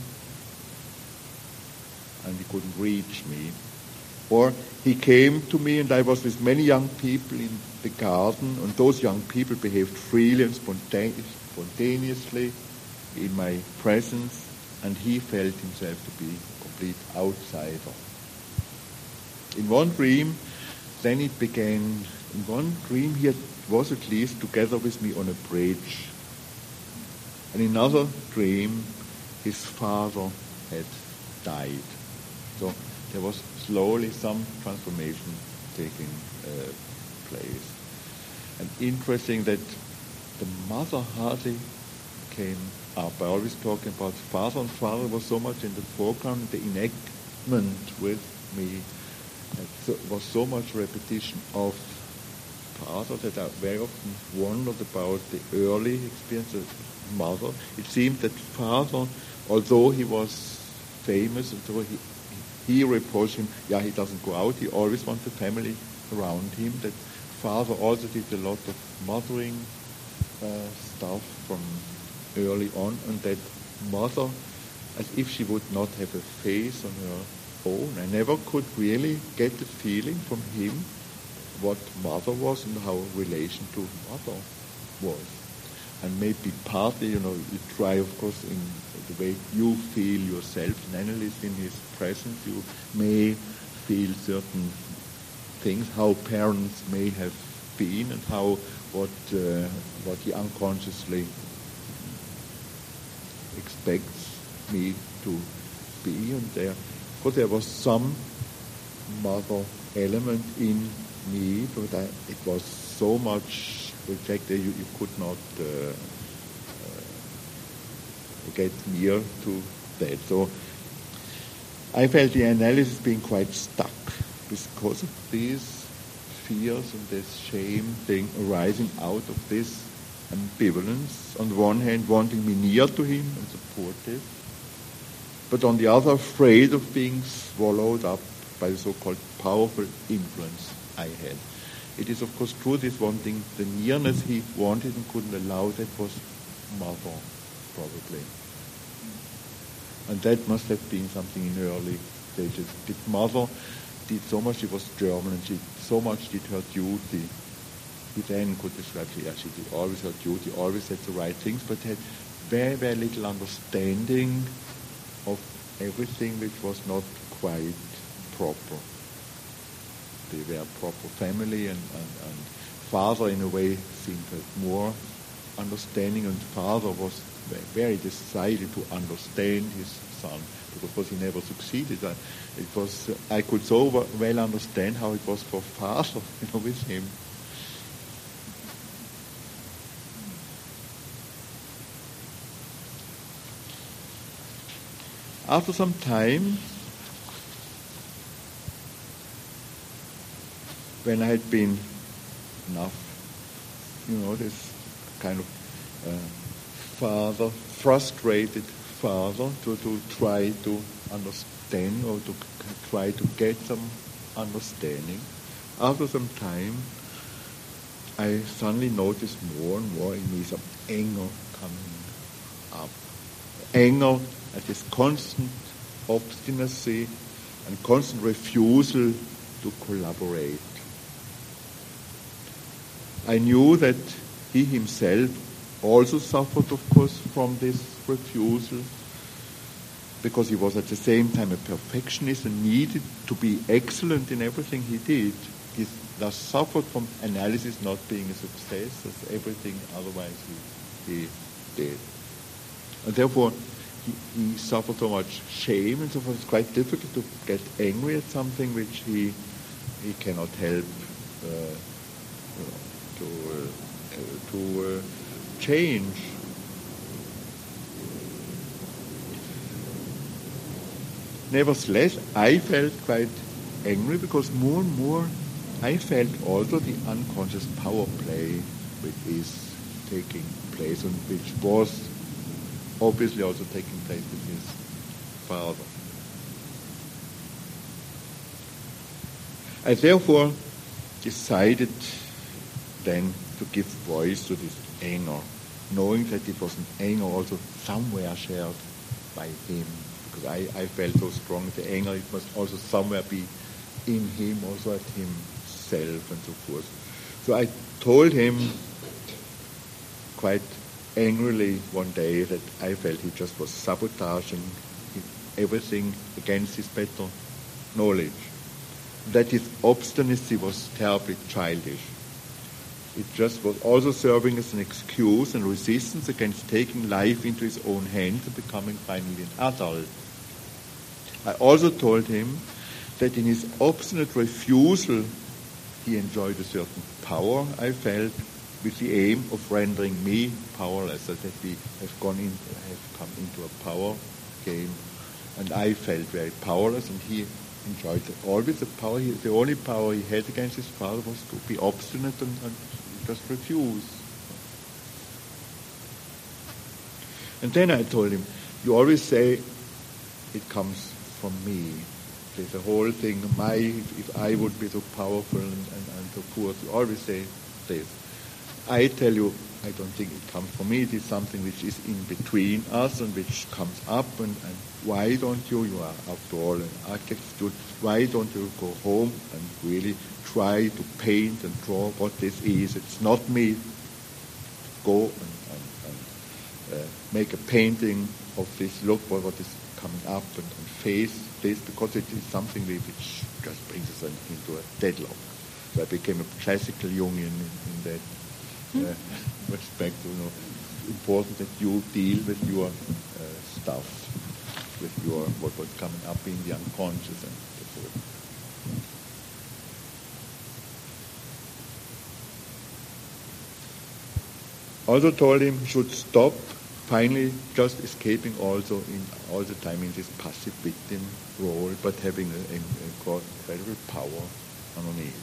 [SPEAKER 3] and he couldn't reach me. Or he came to me and I was with many young people in the garden, and those young people behaved freely and spontaneously in my presence, and he felt himself to be a complete outsider. In one dream, then it began, in one dream he was at least together with me on a bridge. And in another dream, his father had died. So there was slowly some transformation taking place. And interesting that the mother hardly came up. I always talking about father, and father was so much in the foreground, the enactment with me. There was so much repetition of father that I very often wondered about the early experience of mother. It seemed that father, although he was famous, although he reproached him, he doesn't go out, he always wants the family around him, that father also did a lot of mothering stuff from early on, and that mother, as if she would not have a face on her own. I never could really get the feeling from him what mother was and how relation to mother was. And maybe partly, you try, of course, in the way you feel yourself, an analyst in his presence, you may feel certain things, how parents may have been, and how what he unconsciously expects me to be. And there was some mother element in me, but it was so much rejected you could not get near to that. So I felt the analysis being quite stuck because of these fears and this shame thing arising out of this ambivalence. On the one hand, wanting me near to him and supportive, but on the other, afraid of being swallowed up by the so-called powerful influence I had. It is, of course, true, this one thing, the nearness he wanted and couldn't allow, that was mother, probably. And that must have been something in early stages. The mother did so much, she was German, and she so much did her duty. We then could describe, she did always her duty, always said the right things, but had very, very little understanding of everything which was not quite proper. They were a proper family, and father in a way seemed to have more understanding, and father was very decided to understand his son, but of course he never succeeded. I could so well understand how it was for father, with him. After some time, when I had been enough, this kind of father, frustrated father, to try to understand or to try to get some understanding. After some time, I suddenly noticed more and more in me some anger coming up. Anger at this constant obstinacy and constant refusal to collaborate. I knew that he himself also suffered, of course, from this refusal, because he was at the same time a perfectionist and needed to be excellent in everything he did. He thus suffered from analysis not being a success, as everything otherwise he did. And therefore, he suffered so much shame, and so forth. It's quite difficult to get angry at something which he cannot help to change. Nevertheless, I felt quite angry because more and more I felt also the unconscious power play which is taking place and which was obviously also taking place with his father. I therefore decided then to give voice to this anger, knowing that it was an anger also somewhere shared by him, because I felt so strong the anger, it must also somewhere be in him, also at himself and so forth. So I told him quite angrily one day that I felt he just was sabotaging everything against his better knowledge, that his obstinacy was terribly childish. It just was also serving as an excuse and resistance against taking life into his own hands and becoming finally an adult. I also told him that in his obstinate refusal he enjoyed a certain power, I felt, with the aim of rendering me powerless, that we have come into a power game, and I felt very powerless, and he enjoyed always the power. The only power he had against his father was to be obstinate and just refuse. And then I told him, you always say it comes from me. There's a whole thing, if I would be so powerful and so poor, you always say this. I tell you, I don't think it comes from me. It is something which is in between us and which comes up. And why don't you are after all an architect student, why don't you go home and really try to paint and draw what this is? It's not me. Go and make a painting of this. Look what is coming up and face this, because it is something which just brings us into a deadlock. So I became a classical Jungian in that respect. It's important that you deal with your stuff, with your what's coming up in the unconscious and so forth. Also told him should stop finally just escaping also in all the time in this passive victim role, but having incredible power underneath.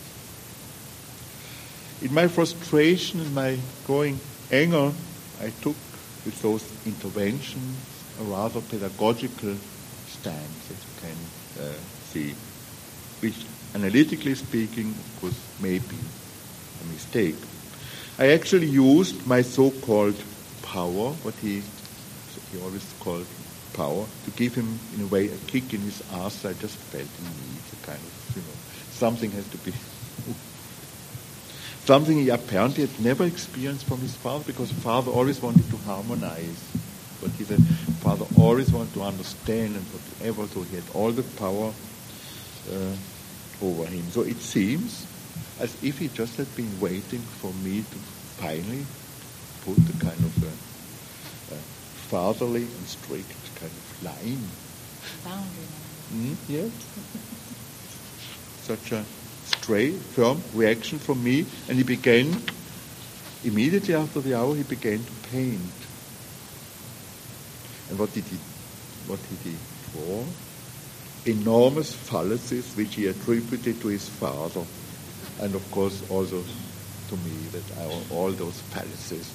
[SPEAKER 3] In my frustration and my growing anger, I took with those interventions a rather pedagogical stance, as you can see, which analytically speaking, of course, may be a mistake. I actually used my so-called power, what he always called power, to give him, in a way, a kick in his ass. I just felt in me, a kind of, something has to be... Something he apparently had never experienced from his father, because father always wanted to harmonize. But he said, father always wanted to understand and whatever, so he had all the power over him. So it seems as if he just had been waiting for me to finally put the kind of a fatherly and strict kind of line. Boundary. Yes. Such a straight, firm reaction from me, and he began, immediately after the hour, he began to paint. And what did he draw? Enormous fallacies which he attributed to his father, and of course also to me, that all those fallacies,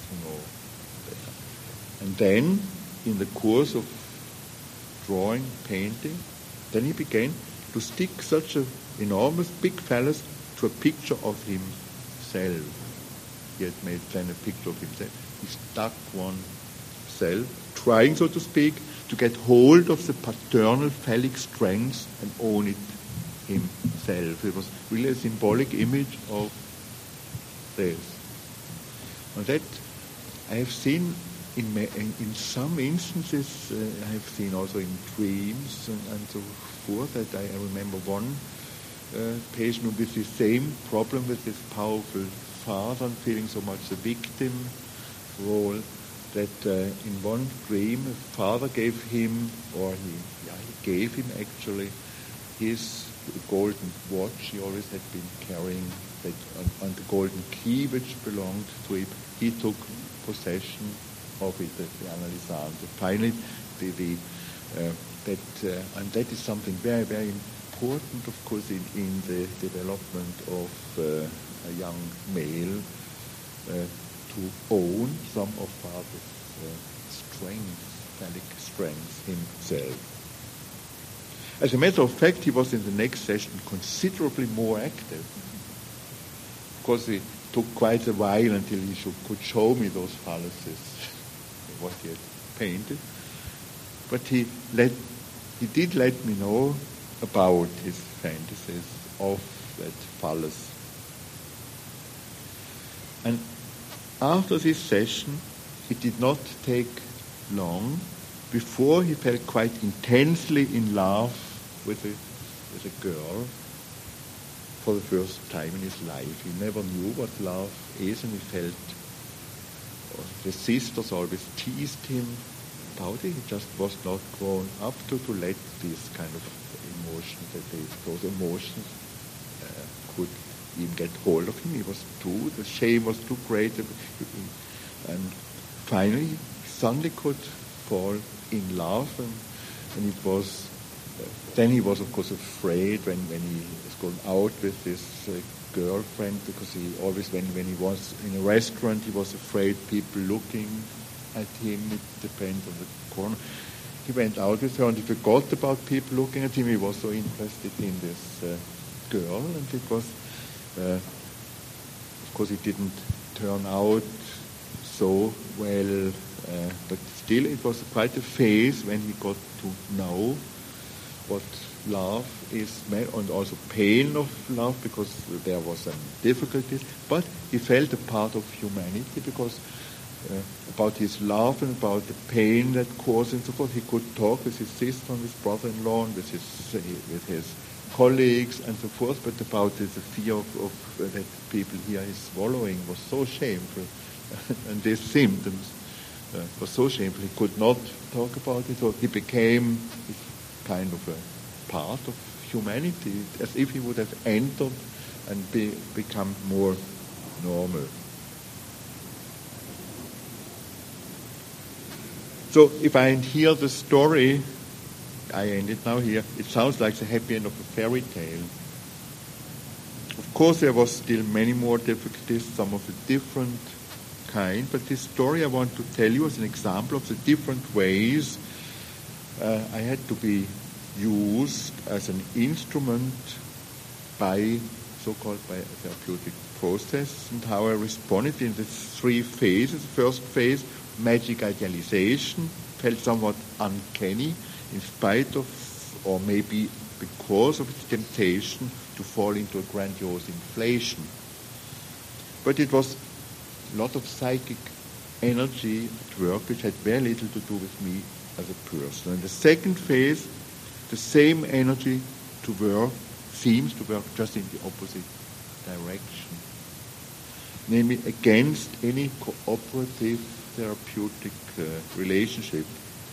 [SPEAKER 3] And then, in the course of drawing, painting, then he began to stick such an enormous big phallus to a picture of himself. He had made then a picture of himself. He stuck one self, trying, so to speak, to get hold of the paternal phallic strength and own it himself. It was really a symbolic image of this. And that I have seen in some instances, I have seen also in dreams and so forth, that I remember one patient with the same problem, with this powerful father and feeling so much the victim role, that in one dream a father gave him, or he gave him actually his golden watch he always had been carrying, that and the golden key which belonged to him. He took possession of it, the analysante. Finally, and that is something very, very important, of course, in the development of a young male, to own some of father's strength, phallic strength himself. As a matter of fact, he was in the next session considerably more active. Of course, it took quite a while until he could show me those fallacies, what he had painted. But he did let me know about his fantasies of that phallus. And after this session, it did not take long before he felt quite intensely in love with a girl for the first time in his life. He never knew what love is, and he felt, the sisters always teased him about it. He just was not grown up to let these kind of emotions, those emotions could even get hold of him. He was the shame was too great. And finally, he suddenly could fall in love, and it was, then he was of course afraid when he was going out with this girlfriend, because he always, when he was in a restaurant, he was afraid people looking at him. It depends on the corner. He went out with her and he forgot about people looking at him. He was so interested in this girl, and it was, of course, it didn't turn out so well, but still it was quite a phase when he got to know what love is, and also pain of love, because there was some difficulties, but he felt a part of humanity, because about his love and about the pain that caused and so forth, he could talk with his sister and his brother-in-law and with his colleagues and so forth, but about the fear of that people here is swallowing was so shameful, and these symptoms were so shameful, he could not talk about it, so he became kind of a part of humanity, as if he would have entered and become more normal. So if I hear the story, I end it now here, it sounds like the happy end of a fairy tale. Of course there was still many more difficulties, some of a different kind, but this story I want to tell you as an example of the different ways I had to be used as an instrument by so-called by a therapeutic process, and how I responded in the three phases. The first phase, magic idealization, felt somewhat uncanny in spite of, or maybe because of its temptation to fall into a grandiose inflation. But it was a lot of psychic energy at work which had very little to do with me as a person. And the second phase, the same energy to work seems to work just in the opposite direction, namely against any cooperative therapeutic relationship.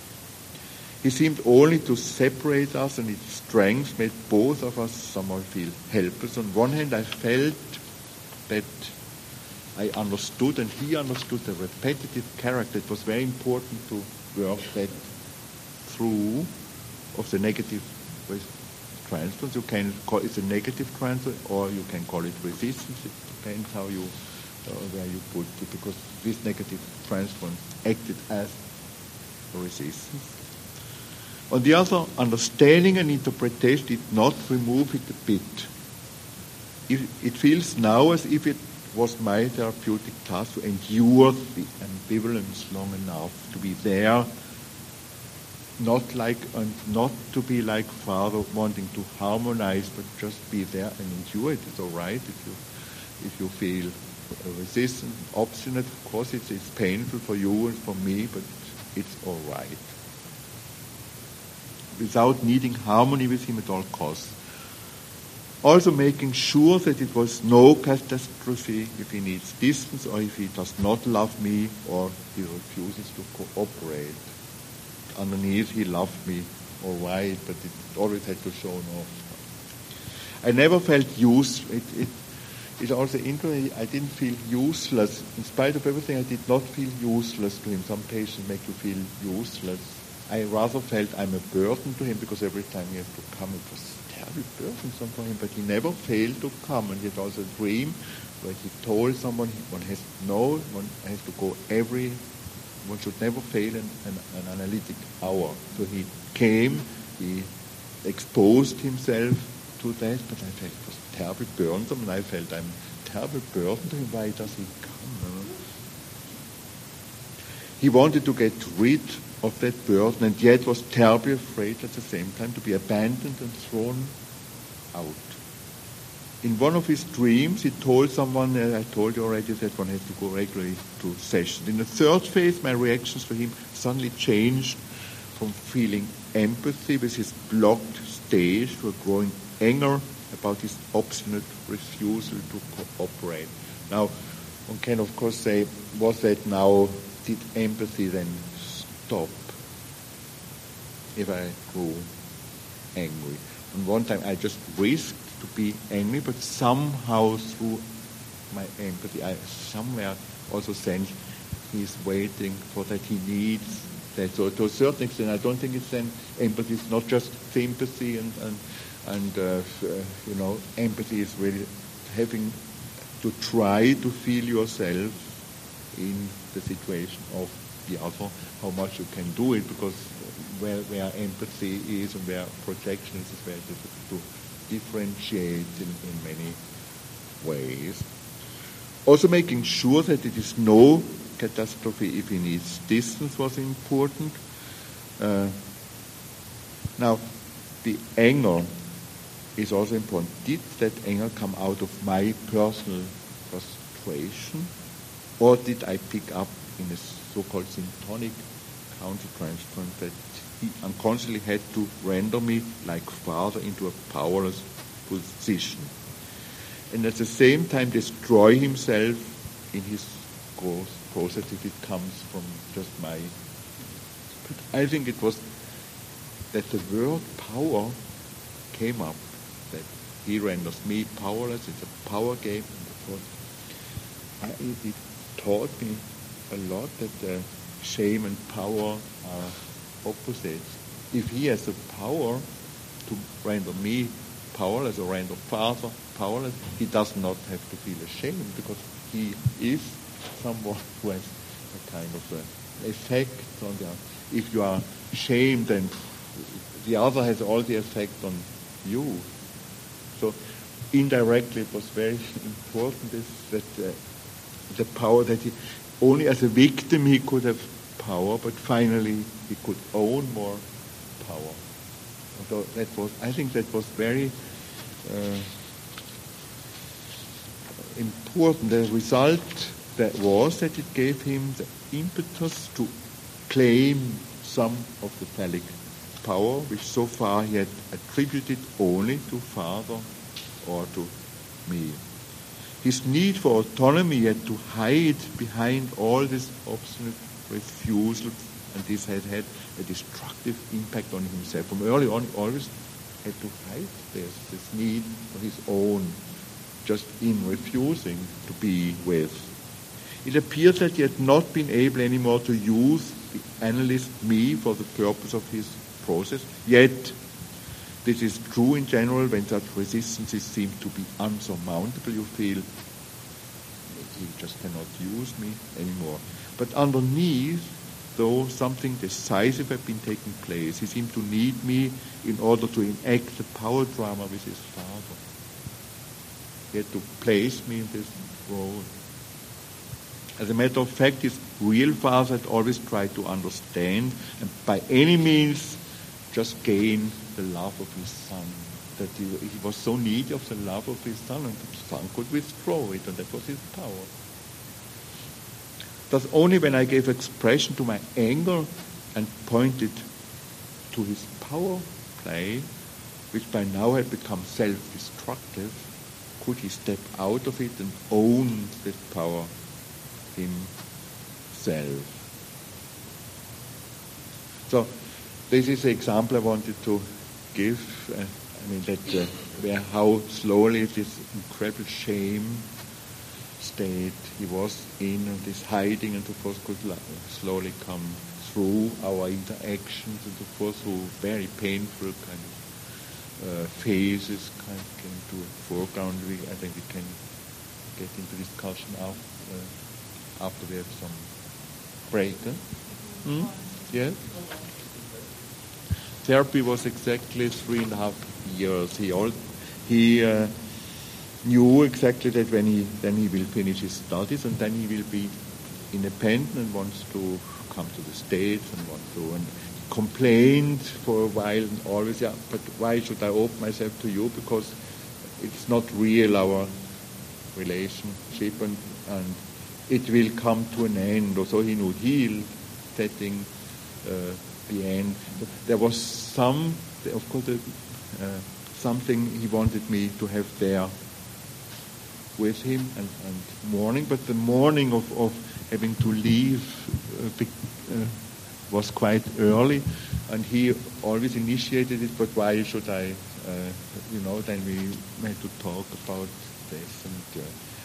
[SPEAKER 3] He seemed only to separate us, and its strength made both of us somehow feel helpless. On one hand, I felt that I understood, and he understood, the repetitive character. It was very important to work that through of the negative transference. You can call it a negative transfer, or you can call it resistance. It depends how you where you put it, because this negative transference acted as a resistance. On the other, understanding and interpretation did not remove it a bit. It feels now as if it was my therapeutic task to endure the ambivalence long enough, to be there, not to be like Father wanting to harmonize, but just be there and endure it. It's all right if you feel resistant, obstinate. Of course, it's painful for you and for me, but it's all right. Without needing harmony with him at all costs. Also making sure that it was no catastrophe if he needs distance, or if he does not love me, or he refuses to cooperate. Underneath, he loved me, all right, but it always had to show off. I never felt It's also interesting, I didn't feel useless. In spite of everything, I did not feel useless to him. Some patients make you feel useless. I rather felt I'm a burden to him, because every time he has to come, it was terribly burdensome for him, but he never failed to come. And he had also a dream where he told someone one has to go one should never fail an analytic hour. So he came, he exposed himself to that, but I felt it was terribly burdensome, and I felt I'm terribly burdened to him. Why does he come? He wanted to get rid of that burden, and yet was terribly afraid at the same time to be abandoned and thrown out. In one of his dreams, he told someone, I told you already, that one has to go regularly to sessions. In the third phase, my reactions to him suddenly changed from feeling empathy with his blocked stage to a growing anger about his obstinate refusal to cooperate. Now, one can of course say, did empathy then stop if I grew angry? And one time I just risked to be angry, but somehow through my empathy, I somewhere also sense he's waiting for that, he needs that. So to a certain extent, I don't think it's then empathy is not just sympathy and empathy is really having to try to feel yourself in the situation of the other, how much you can do it, because where empathy is and where projection is very difficult to differentiate in many ways. Also making sure that it is no catastrophe if he needs distance was important. Now, the anger is also important. Did that anger come out of my personal frustration, or did I pick up in a so-called syntonic countertransference that he unconsciously had to render me like father into a powerless position, and at the same time destroy himself in his growth process if it comes from just my... But I think it was that the word power came up, that he renders me powerless. It's a power game. It taught me a lot that shame and power are opposites. If he has the power to render me powerless or render father powerless, he does not have to feel ashamed, because he is someone who has a kind of effect on the other. If you are shamed, then the other has all the effect on you. So indirectly it was very important that the power that he, only as a victim he could have power, but finally he could own more power. So I think that was very important. The result that was that it gave him the impetus to claim some of the phallic power, which so far he had attributed only to father or to me. His need for autonomy had to hide behind all this obstinate refusal, and this had had a destructive impact on himself. From early on, he always had to hide this need for his own, just in refusing to be with. It appears that he had not been able anymore to use the analyst me for the purpose of his process, yet this is true in general when such resistances seem to be unsurmountable. You feel he just cannot use me anymore. But underneath, though, something decisive had been taking place. He seemed to need me in order to enact the power drama with his father. He had to place me in this role. As a matter of fact, his real father had always tried to understand and by any means just gain the love of his son. That he was so needy of the love of his son, and the son could withdraw it, and that was his power. It was only when I gave expression to my anger and pointed to his power play, which by now had become self-destructive, could he step out of it and own this power himself. So this is the example I wanted to give. Where how slowly this incredible shame state he was in, and this hiding and so forth could slowly come through our interactions and so forth, through very painful kind of phases kind of came to a foreground. I think we can get into discussion after we have some break. Yes? Therapy was exactly 3.5 years. He knew exactly that when he will finish his studies, and then he will be independent and wants to come to the States and wants to. And he complained for a while and always, but why should I open myself to you? Because it's not real, our relationship, and it will come to an end. So he knew he'll setting the end. There was something he wanted me to have there with him and mourning, but the mourning of having to leave was quite early, and he always initiated it, but why should I then we had to talk about this, and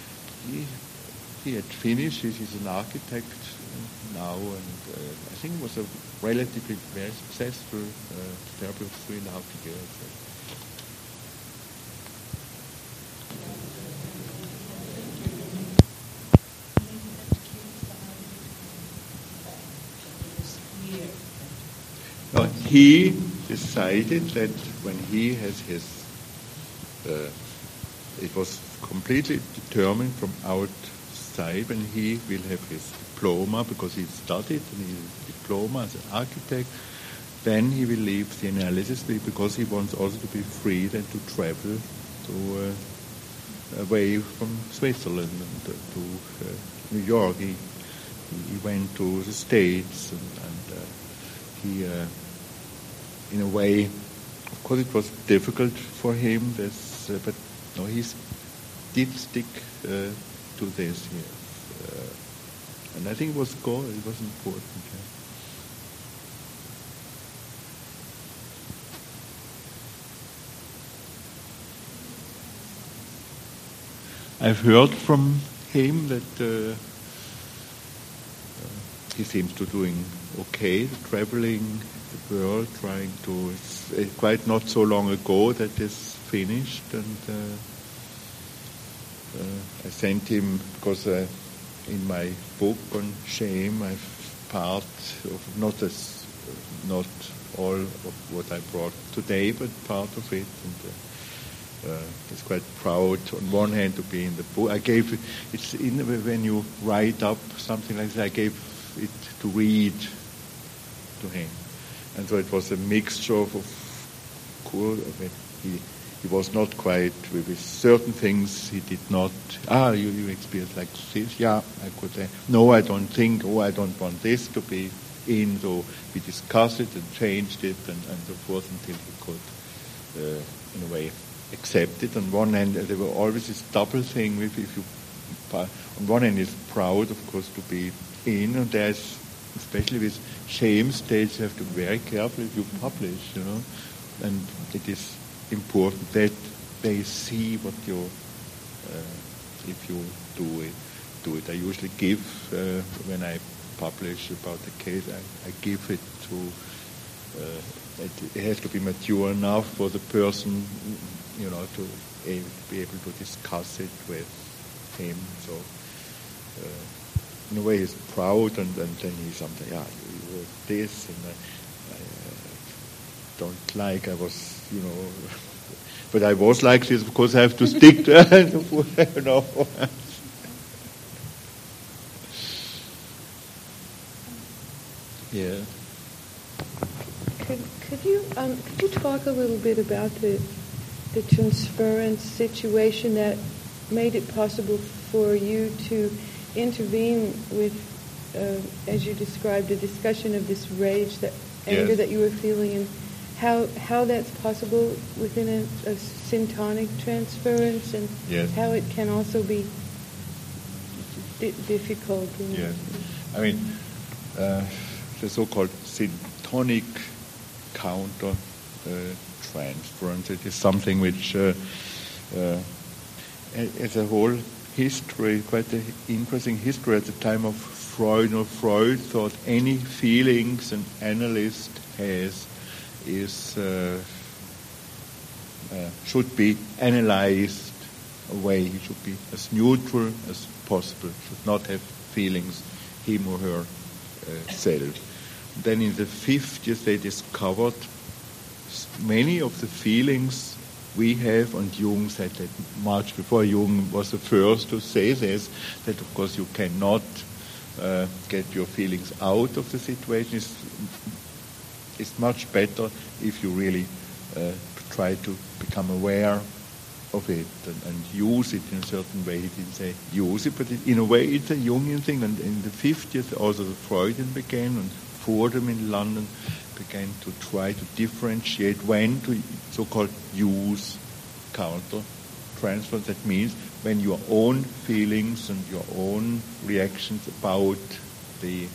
[SPEAKER 3] he had finished. He's an architect now, and I think it was a relatively very successful therapy of 3.5 years. No, he decided that when he has his, it was completely determined from outside when he will have his diploma, because he studied and he has a diploma as an architect, then he will leave the analysis because he wants also to be free then to travel to away from Switzerland and to New York. He went to the States and he in a way, of course it was difficult for him, this, but no, he did stick to this, yes. And I think it was good, it was important. Yeah. I've heard from him that he seems to doing okay, traveling the world, trying to. It's quite not so long ago that this finished, and I sent him because in my book on shame, I've part of not all of what I brought today, but part of it, and he's quite proud on one hand to be in the book. I gave it's in when you write up something like that, I gave it to read to him, and so it was a mixture of cool. I mean, he was not quite with certain things. He did not. You experience like this? Yeah, I could say no. I don't think. I don't want this to be in. So we discussed it and changed it and so forth until he could, in a way, accept it. On one hand, there were always this double thing. With if you, on one hand, is proud, of course, to be in, and there's especially with shame states, you have to be very careful if you publish, and it is important that they see what you, if you do it. I usually give, when I publish about the case, I give it to, it has to be mature enough for the person, to be able to discuss it with him. So, in a way, he's proud, and then he's something, you wrote this, and I don't like, I was, but I was like this because I have to stick to it, Yeah.
[SPEAKER 5] Could you talk a little bit about the transference situation that made it possible for you to intervene with, as you described, a discussion of this rage, that anger
[SPEAKER 3] Yes.
[SPEAKER 5] that you were feeling, and how that's possible within a syntonic transference, and
[SPEAKER 3] Yes.
[SPEAKER 5] how it can also be difficult.
[SPEAKER 3] Yes. I mean, the so-called syntonic counter transference, it is something which as a whole history, quite an interesting history at the time of Freud. Freud thought any feelings an analyst has should be analyzed away. He should be as neutral as possible, should not have feelings, him or her self. Then in the 50s they discovered many of the feelings we have, and Jung said that much before. Jung was the first to say this, that of course you cannot get your feelings out of the situation. It's much better if you really try to become aware of it and use it in a certain way. He didn't say use it, but in a way it's a Jungian thing. And in the 50s also the Freudian began, and Fordham in London began to try to differentiate when to so-called use counter transfer. That means when your own feelings and your own reactions about the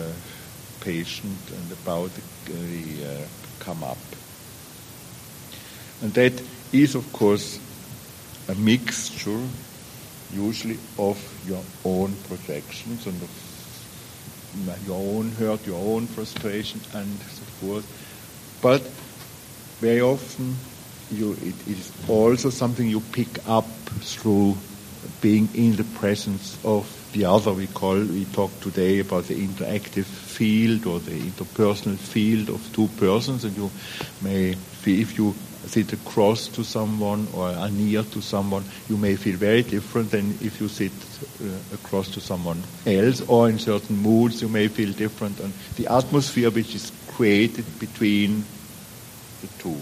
[SPEAKER 3] patient and about the come up. And that is, of course, a mixture, usually, of your own projections and of your own hurt, your own frustration, and so forth. But very often, it is also something you pick up through being in the presence of the other. We talk today about the interactive field or the interpersonal field of two persons, and you may feel, if you sit across to someone or are near to someone, you may feel very different than if you sit across to someone else, or in certain moods you may feel different. And the atmosphere which is created between the two.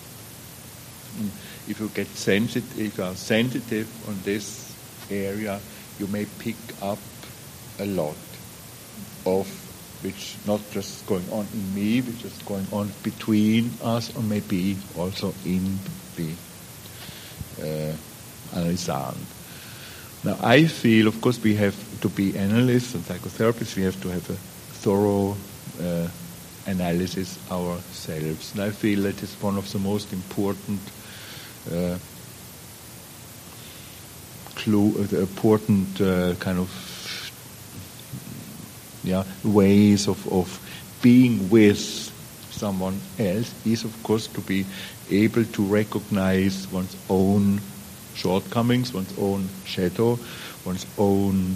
[SPEAKER 3] If you get sensitive, if you are sensitive on this area, you may pick up a lot of which not just going on in me, which is going on between us, or maybe also in the analysand. Now, I feel, of course, we have to be analysts and psychotherapists. We have to have a thorough analysis ourselves, and I feel that is one of the most important kind of ways of being with someone else is, of course, to be able to recognize one's own shortcomings, one's own shadow, one's own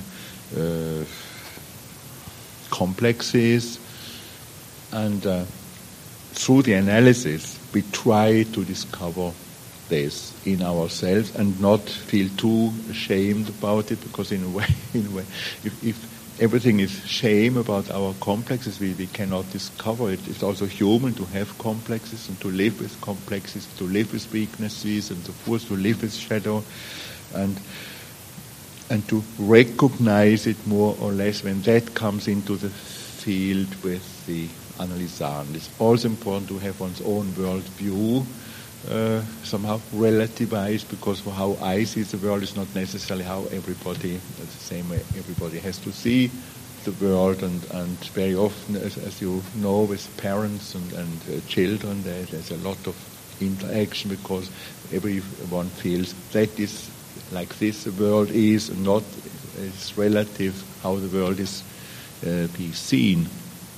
[SPEAKER 3] complexes, and through the analysis we try to discover this in ourselves and not feel too ashamed about it, because in a way, if everything is shame about our complexes, we cannot discover it. It's also human to have complexes and to live with complexes, to live with weaknesses and so forth, to live with shadow, and to recognize it more or less when that comes into the field with the analysand. It's also important to have one's own world view somehow relativized, because for how I see the world is not necessarily how everybody, the same way everybody has to see the world, and very often, as you know, with parents and children, there's a lot of interaction, because everyone feels that is like this the world is, and not it's relative how the world is be seen.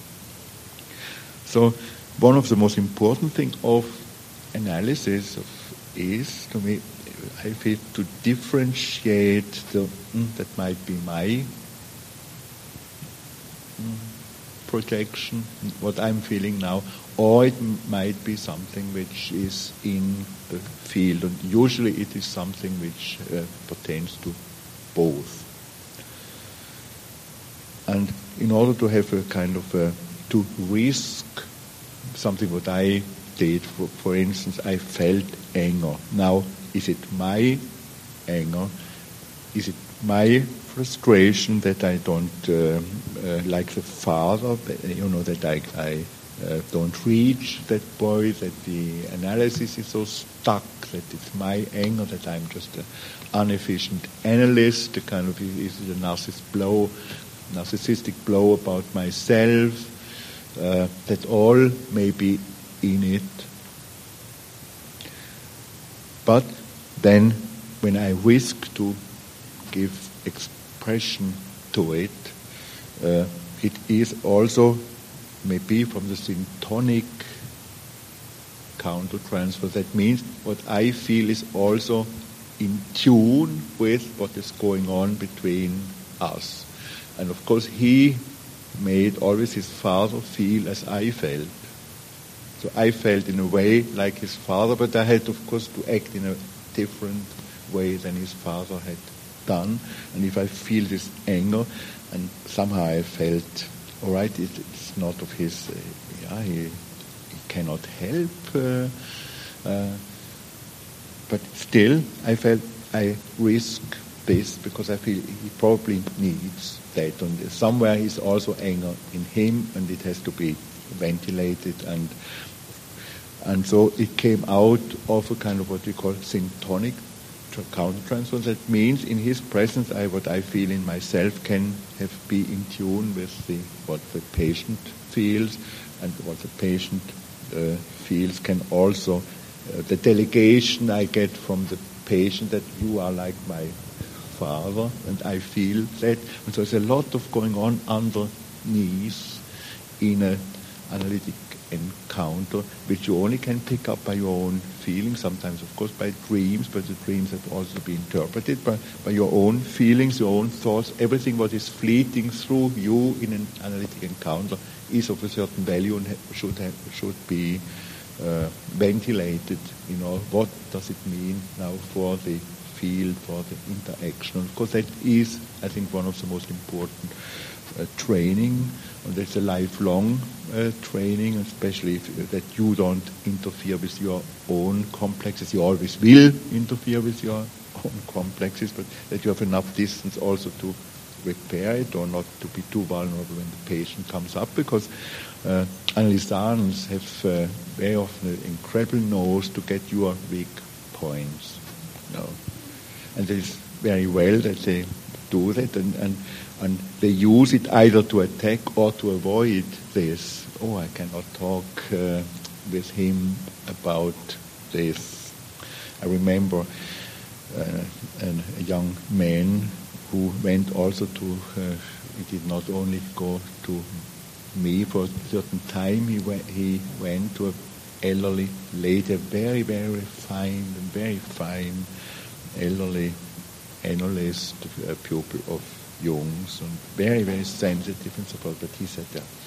[SPEAKER 3] So one of the most important things of analysis is, to me, I feel, to differentiate that might be my projection, what I'm feeling now, or it might be something which is in the field, and usually it is something which pertains to both. And in order to have a kind of to risk something what I did, for instance, I felt anger. Now, is it my anger? Is it my frustration that I don't like the father? That I don't reach that boy. That the analysis is so stuck. That it's my anger. That I'm just an inefficient analyst. A kind of is a narcissistic blow about myself. That all may be in it. But then when I risk to give expression to it, it is also maybe from the syntonic countertransfer. That means what I feel is also in tune with what is going on between us. And of course he made always his father feel as I felt. So I felt in a way like his father, but I had, of course, to act in a different way than his father had done. And if I feel this anger, and somehow I felt, all right, it's not of his, he cannot help, but still I felt I risk this because I feel he probably needs that. And somewhere is also anger in him, and it has to be ventilated, and so it came out of a kind of what we call syntonic countertransfer. That means in his presence, what I feel in myself can be in tune with what the patient feels, and what the patient feels can also the delegation I get from the patient that you are like my father, and I feel that. And so there's a lot of going on underneath in an analytic encounter, which you only can pick up by your own feelings, sometimes, of course, by dreams, but the dreams have also been interpreted by your own feelings, your own thoughts. Everything what is fleeting through you in an analytic encounter is of a certain value and should be ventilated. What does it mean now for the field, for the interaction? Of course, that is, I think, one of the most important training, and that's a lifelong training, especially that you don't interfere with your own complexes. You always will interfere with your own complexes, but that you have enough distance also to repair it, or not to be too vulnerable when the patient comes up, because analysts have very often an incredible nose to get your weak points. And it is very well that they do that, and they use it either to attack or to avoid this. Oh, I cannot talk with him about this. I remember a young man who went also to, he did not only go to me for a certain time, he went to an elderly lady, a very, very fine elderly analyst, a pupil of Jung's, and very, very sensitive and so forth. But he said,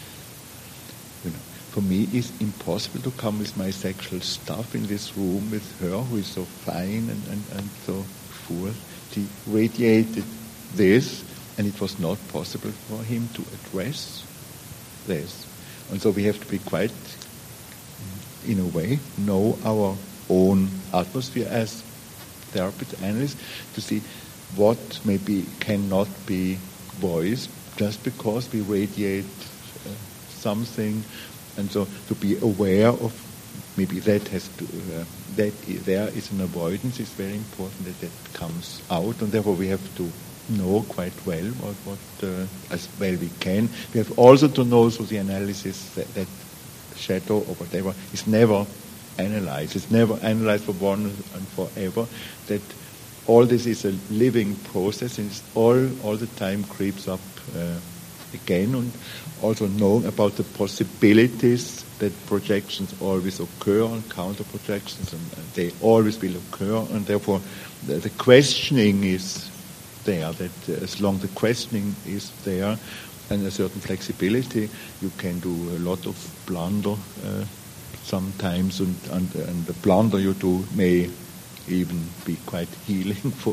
[SPEAKER 3] for me it's impossible to come with my sexual stuff in this room with her who is so fine and so full. He radiated this, and it was not possible for him to address this. And so we have to be quite, in a way, know our own atmosphere as therapists, analysts, to see what maybe cannot be voiced just because we radiate something, and so to be aware of maybe that has to, that there is an avoidance. It's very important that comes out, and therefore we have to know quite well what as well we can. We have also to know through the analysis that shadow or whatever is never analyzed. It's never analyzed for one and forever. That all this is a living process, and it's all the time creeps up again. And also know about the possibilities that projections always occur, and counter projections, and they always will occur. And therefore, the questioning is there. That as long the questioning is there, and a certain flexibility, you can do a lot of blunder sometimes, and the blunder you do may even be quite healing for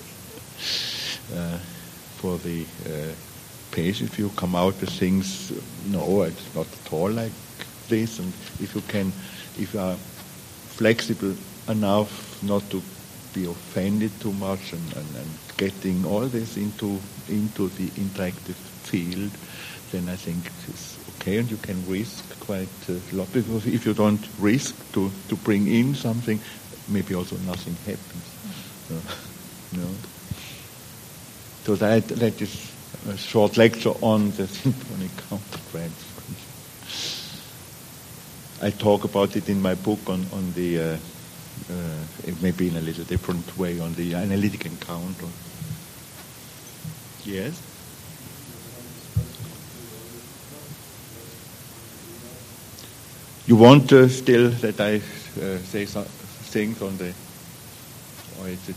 [SPEAKER 3] the patient. If you come out with things, no, it's not at all like this, and if you are flexible enough not to be offended too much, and getting all this into the interactive field, then I think it's okay, and you can risk quite a lot, because if you don't risk to bring in something, maybe also nothing happens. So that is a short lecture on the symphonic countertransference. I talk about it in my book on the it may be in a little different way, on the analytic encounter. Yes? You want still that I say some things on the, or is it?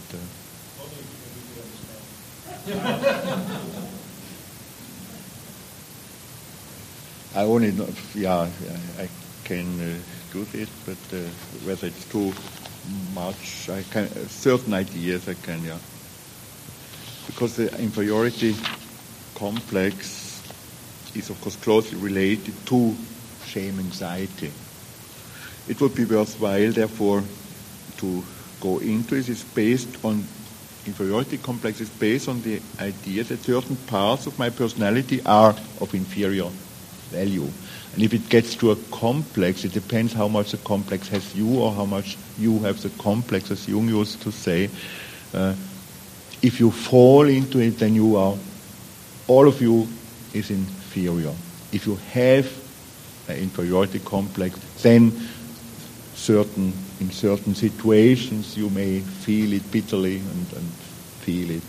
[SPEAKER 3] I only know, I can do this, but whether it's too much, I can, certain ideas I can, because the inferiority complex is of course closely related to shame anxiety. It would be worthwhile, therefore, to go into it. It's based on, inferiority complex is based on the idea that certain parts of my personality are of inferior value. And if it gets to a complex, it depends how much the complex has you, or how much you have the complex, as Jung used to say. If you fall into it, then you are, all of you is inferior. If you have an inferiority complex, then in certain situations you may feel it bitterly and feel it.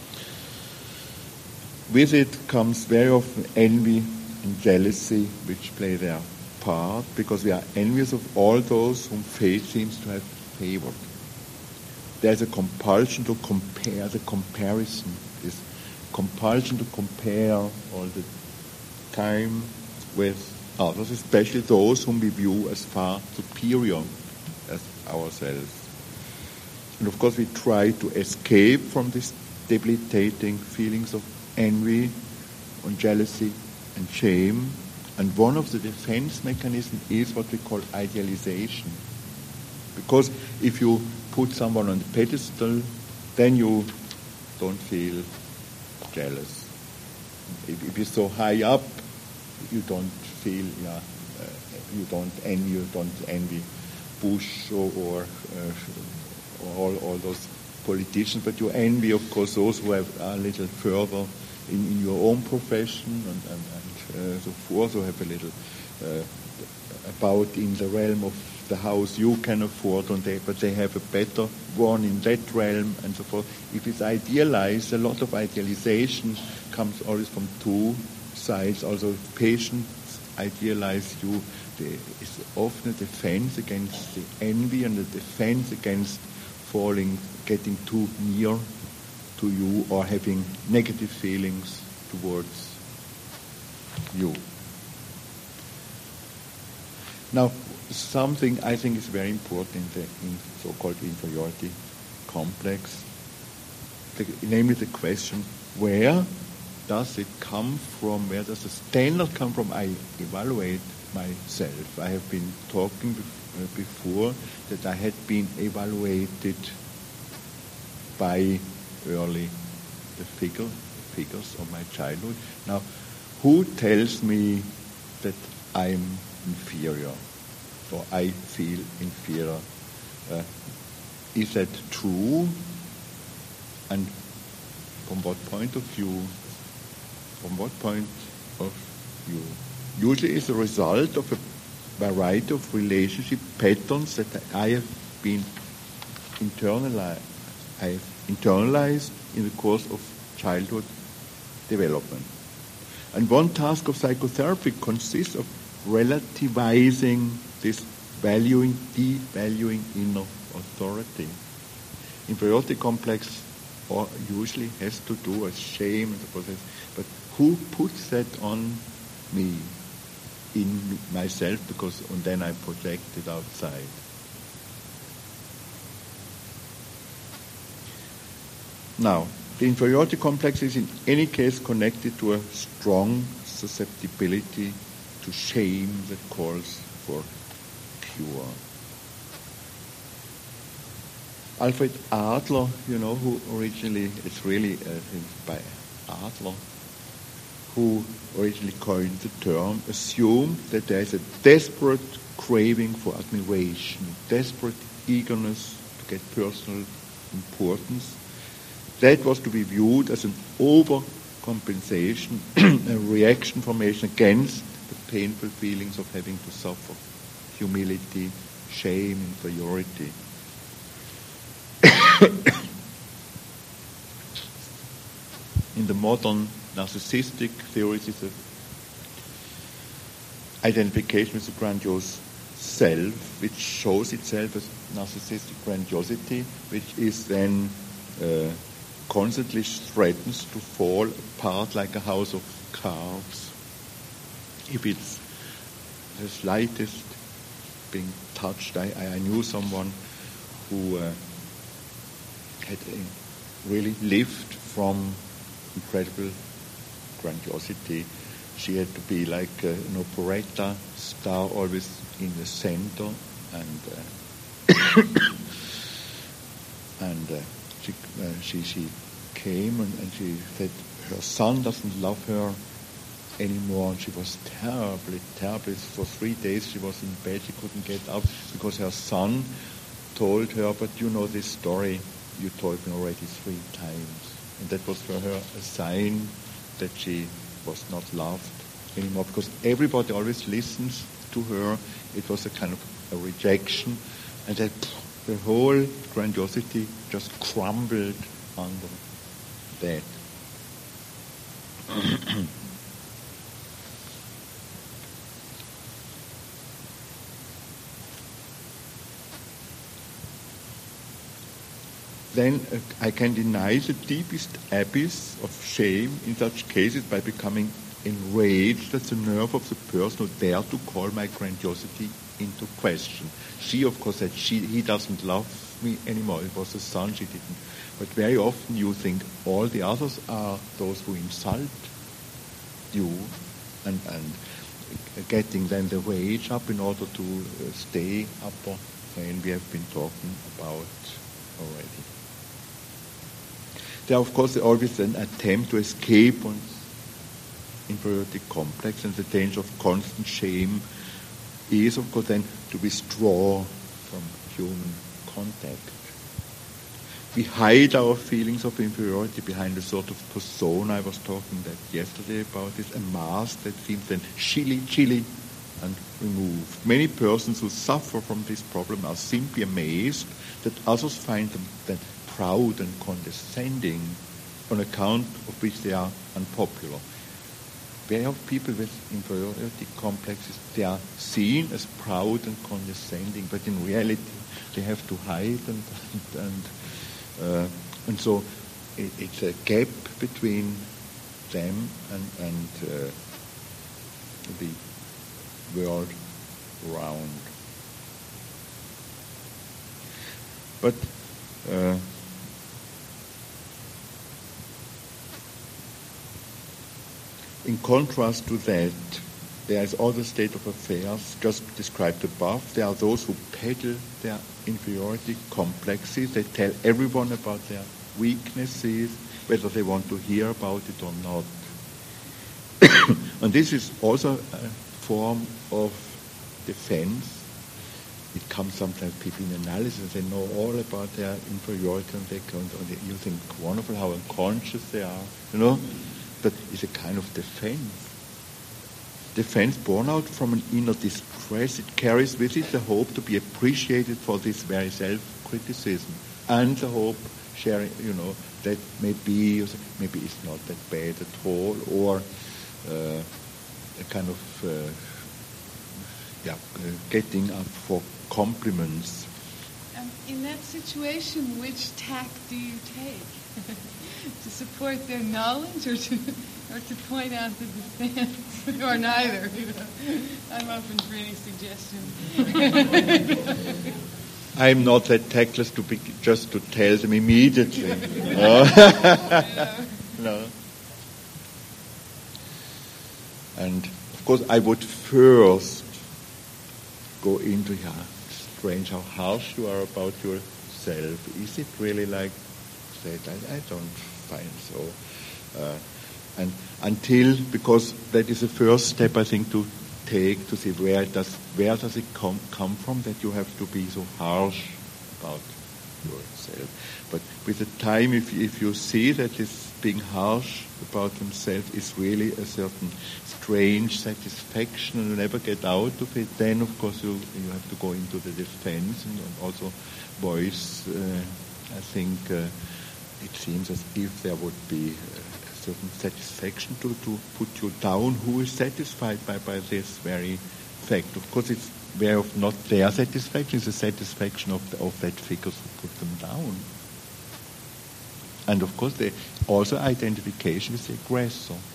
[SPEAKER 3] With it comes very often envy and jealousy, which play their part, because we are envious of all those whom fate seems to have favored. There's a compulsion to compare, the comparison, this compulsion to compare all the time with others, especially those whom we view as far superior as ourselves. And of course we try to escape from these debilitating feelings of envy and jealousy and shame. And one of the defense mechanisms is what we call idealization. Because if you put someone on the pedestal, then you don't feel jealous. If you're so high up, you don't feel, you don't envy Bush or all those politicians, but you envy, of course, those who are a little further in your own profession and so forth, who have a little about in the realm of the house you can afford, but they have a better one in that realm and so forth. If it's idealized, a lot of idealization comes always from two sides. Also, patients idealize you. It's often a defense against the envy and a defense against getting too near to you or having negative feelings towards you. Now, something I think is very important in so-called inferiority complex, namely the question, where does it come from, where does the standard come from I evaluate myself? I have been talking before that I had been evaluated by early the figures of my childhood. Now, who tells me that I'm inferior or I feel inferior? Is that true? And from what point of view? From what point of view? Usually it's a result of a variety of relationship patterns that I have been internalized in the course of childhood development. And one task of psychotherapy consists of relativizing this devaluing inner authority. Inferiority complex usually has to do with shame and so forth, but who puts that on me, in myself, and then I project it outside. Now, the inferiority complex is in any case connected to a strong susceptibility to shame that calls for cure. Alfred Adler, who originally, it's really by Adler, who originally coined the term, assumed that there is a desperate craving for admiration, desperate eagerness to get personal importance. That was to be viewed as an overcompensation, a reaction formation against the painful feelings of having to suffer humility, shame, inferiority. In the modern narcissistic theories, it's an identification with the grandiose self, which shows itself as narcissistic grandiosity, which is then constantly threatens to fall apart like a house of cards. If it's the slightest being touched, I knew someone who had really lived from incredible grandiosity. She had to be like an operetta star, always in the center, and she came and she said her son doesn't love her anymore, and she was terribly. For 3 days she was in bed, she couldn't get up because her son told her, but you know this story, you told me already 3 times. And that was for her a sign that she was not loved anymore, because everybody always listens to her. It was a kind of a rejection, and that the whole grandiosity just crumbled under that. Then I can deny the deepest abyss of shame in such cases by becoming enraged at the nerve of the person who dared to call my grandiosity into question. She, of course, said he doesn't love me anymore. It was the son, she didn't. But very often you think all the others are those who insult you and getting then the wage up in order to stay upper plane we have been talking about already. There, of course, always an attempt to escape on inferiority complex, and the danger of constant shame is, of course, then to withdraw from human contact. We hide our feelings of inferiority behind a sort of persona. I was talking that yesterday about this, a mask that seems then chilly and removed. Many persons who suffer from this problem are simply amazed that others find them then proud and condescending on account of which they are unpopular. Very often people with inferiority complexes, they are seen as proud and condescending, but in reality they have to hide and so it's a gap between them and the world around. But in contrast to that, there is other state of affairs just described above. There are those who peddle their inferiority complexes. They tell everyone about their weaknesses, whether they want to hear about it or not. And this is also a form of defense. It comes sometimes people in analysis, they know all about their inferiority and you think wonderful how unconscious they are, But it's a kind of defense. Defense born out from an inner distress. It carries with it the hope to be appreciated for this very self-criticism and the hope sharing, that maybe it's not that bad at all, or a kind of getting up for compliments.
[SPEAKER 5] In that situation, which tack do you take? To support their knowledge or to point out the defense? Or neither, I'm open for any suggestions.
[SPEAKER 3] I'm not that tactless just to tell them immediately. No. And of course I would first go into strange how harsh you are about yourself. Is it really like that? I don't find so. And because that is the first step I think to take to see where does it come from that you have to be so harsh about yourself. But with the time, if you see that this being harsh about himself is really a certain strange satisfaction and you never get out of it, then of course you have to go into the defense and also voice. I think it seems as if there would be a certain satisfaction to put you down. Who is satisfied by this very fact? Of course, it's very often not their satisfaction; it's the satisfaction of that figures who put them down. And of course, also identification with the aggressor.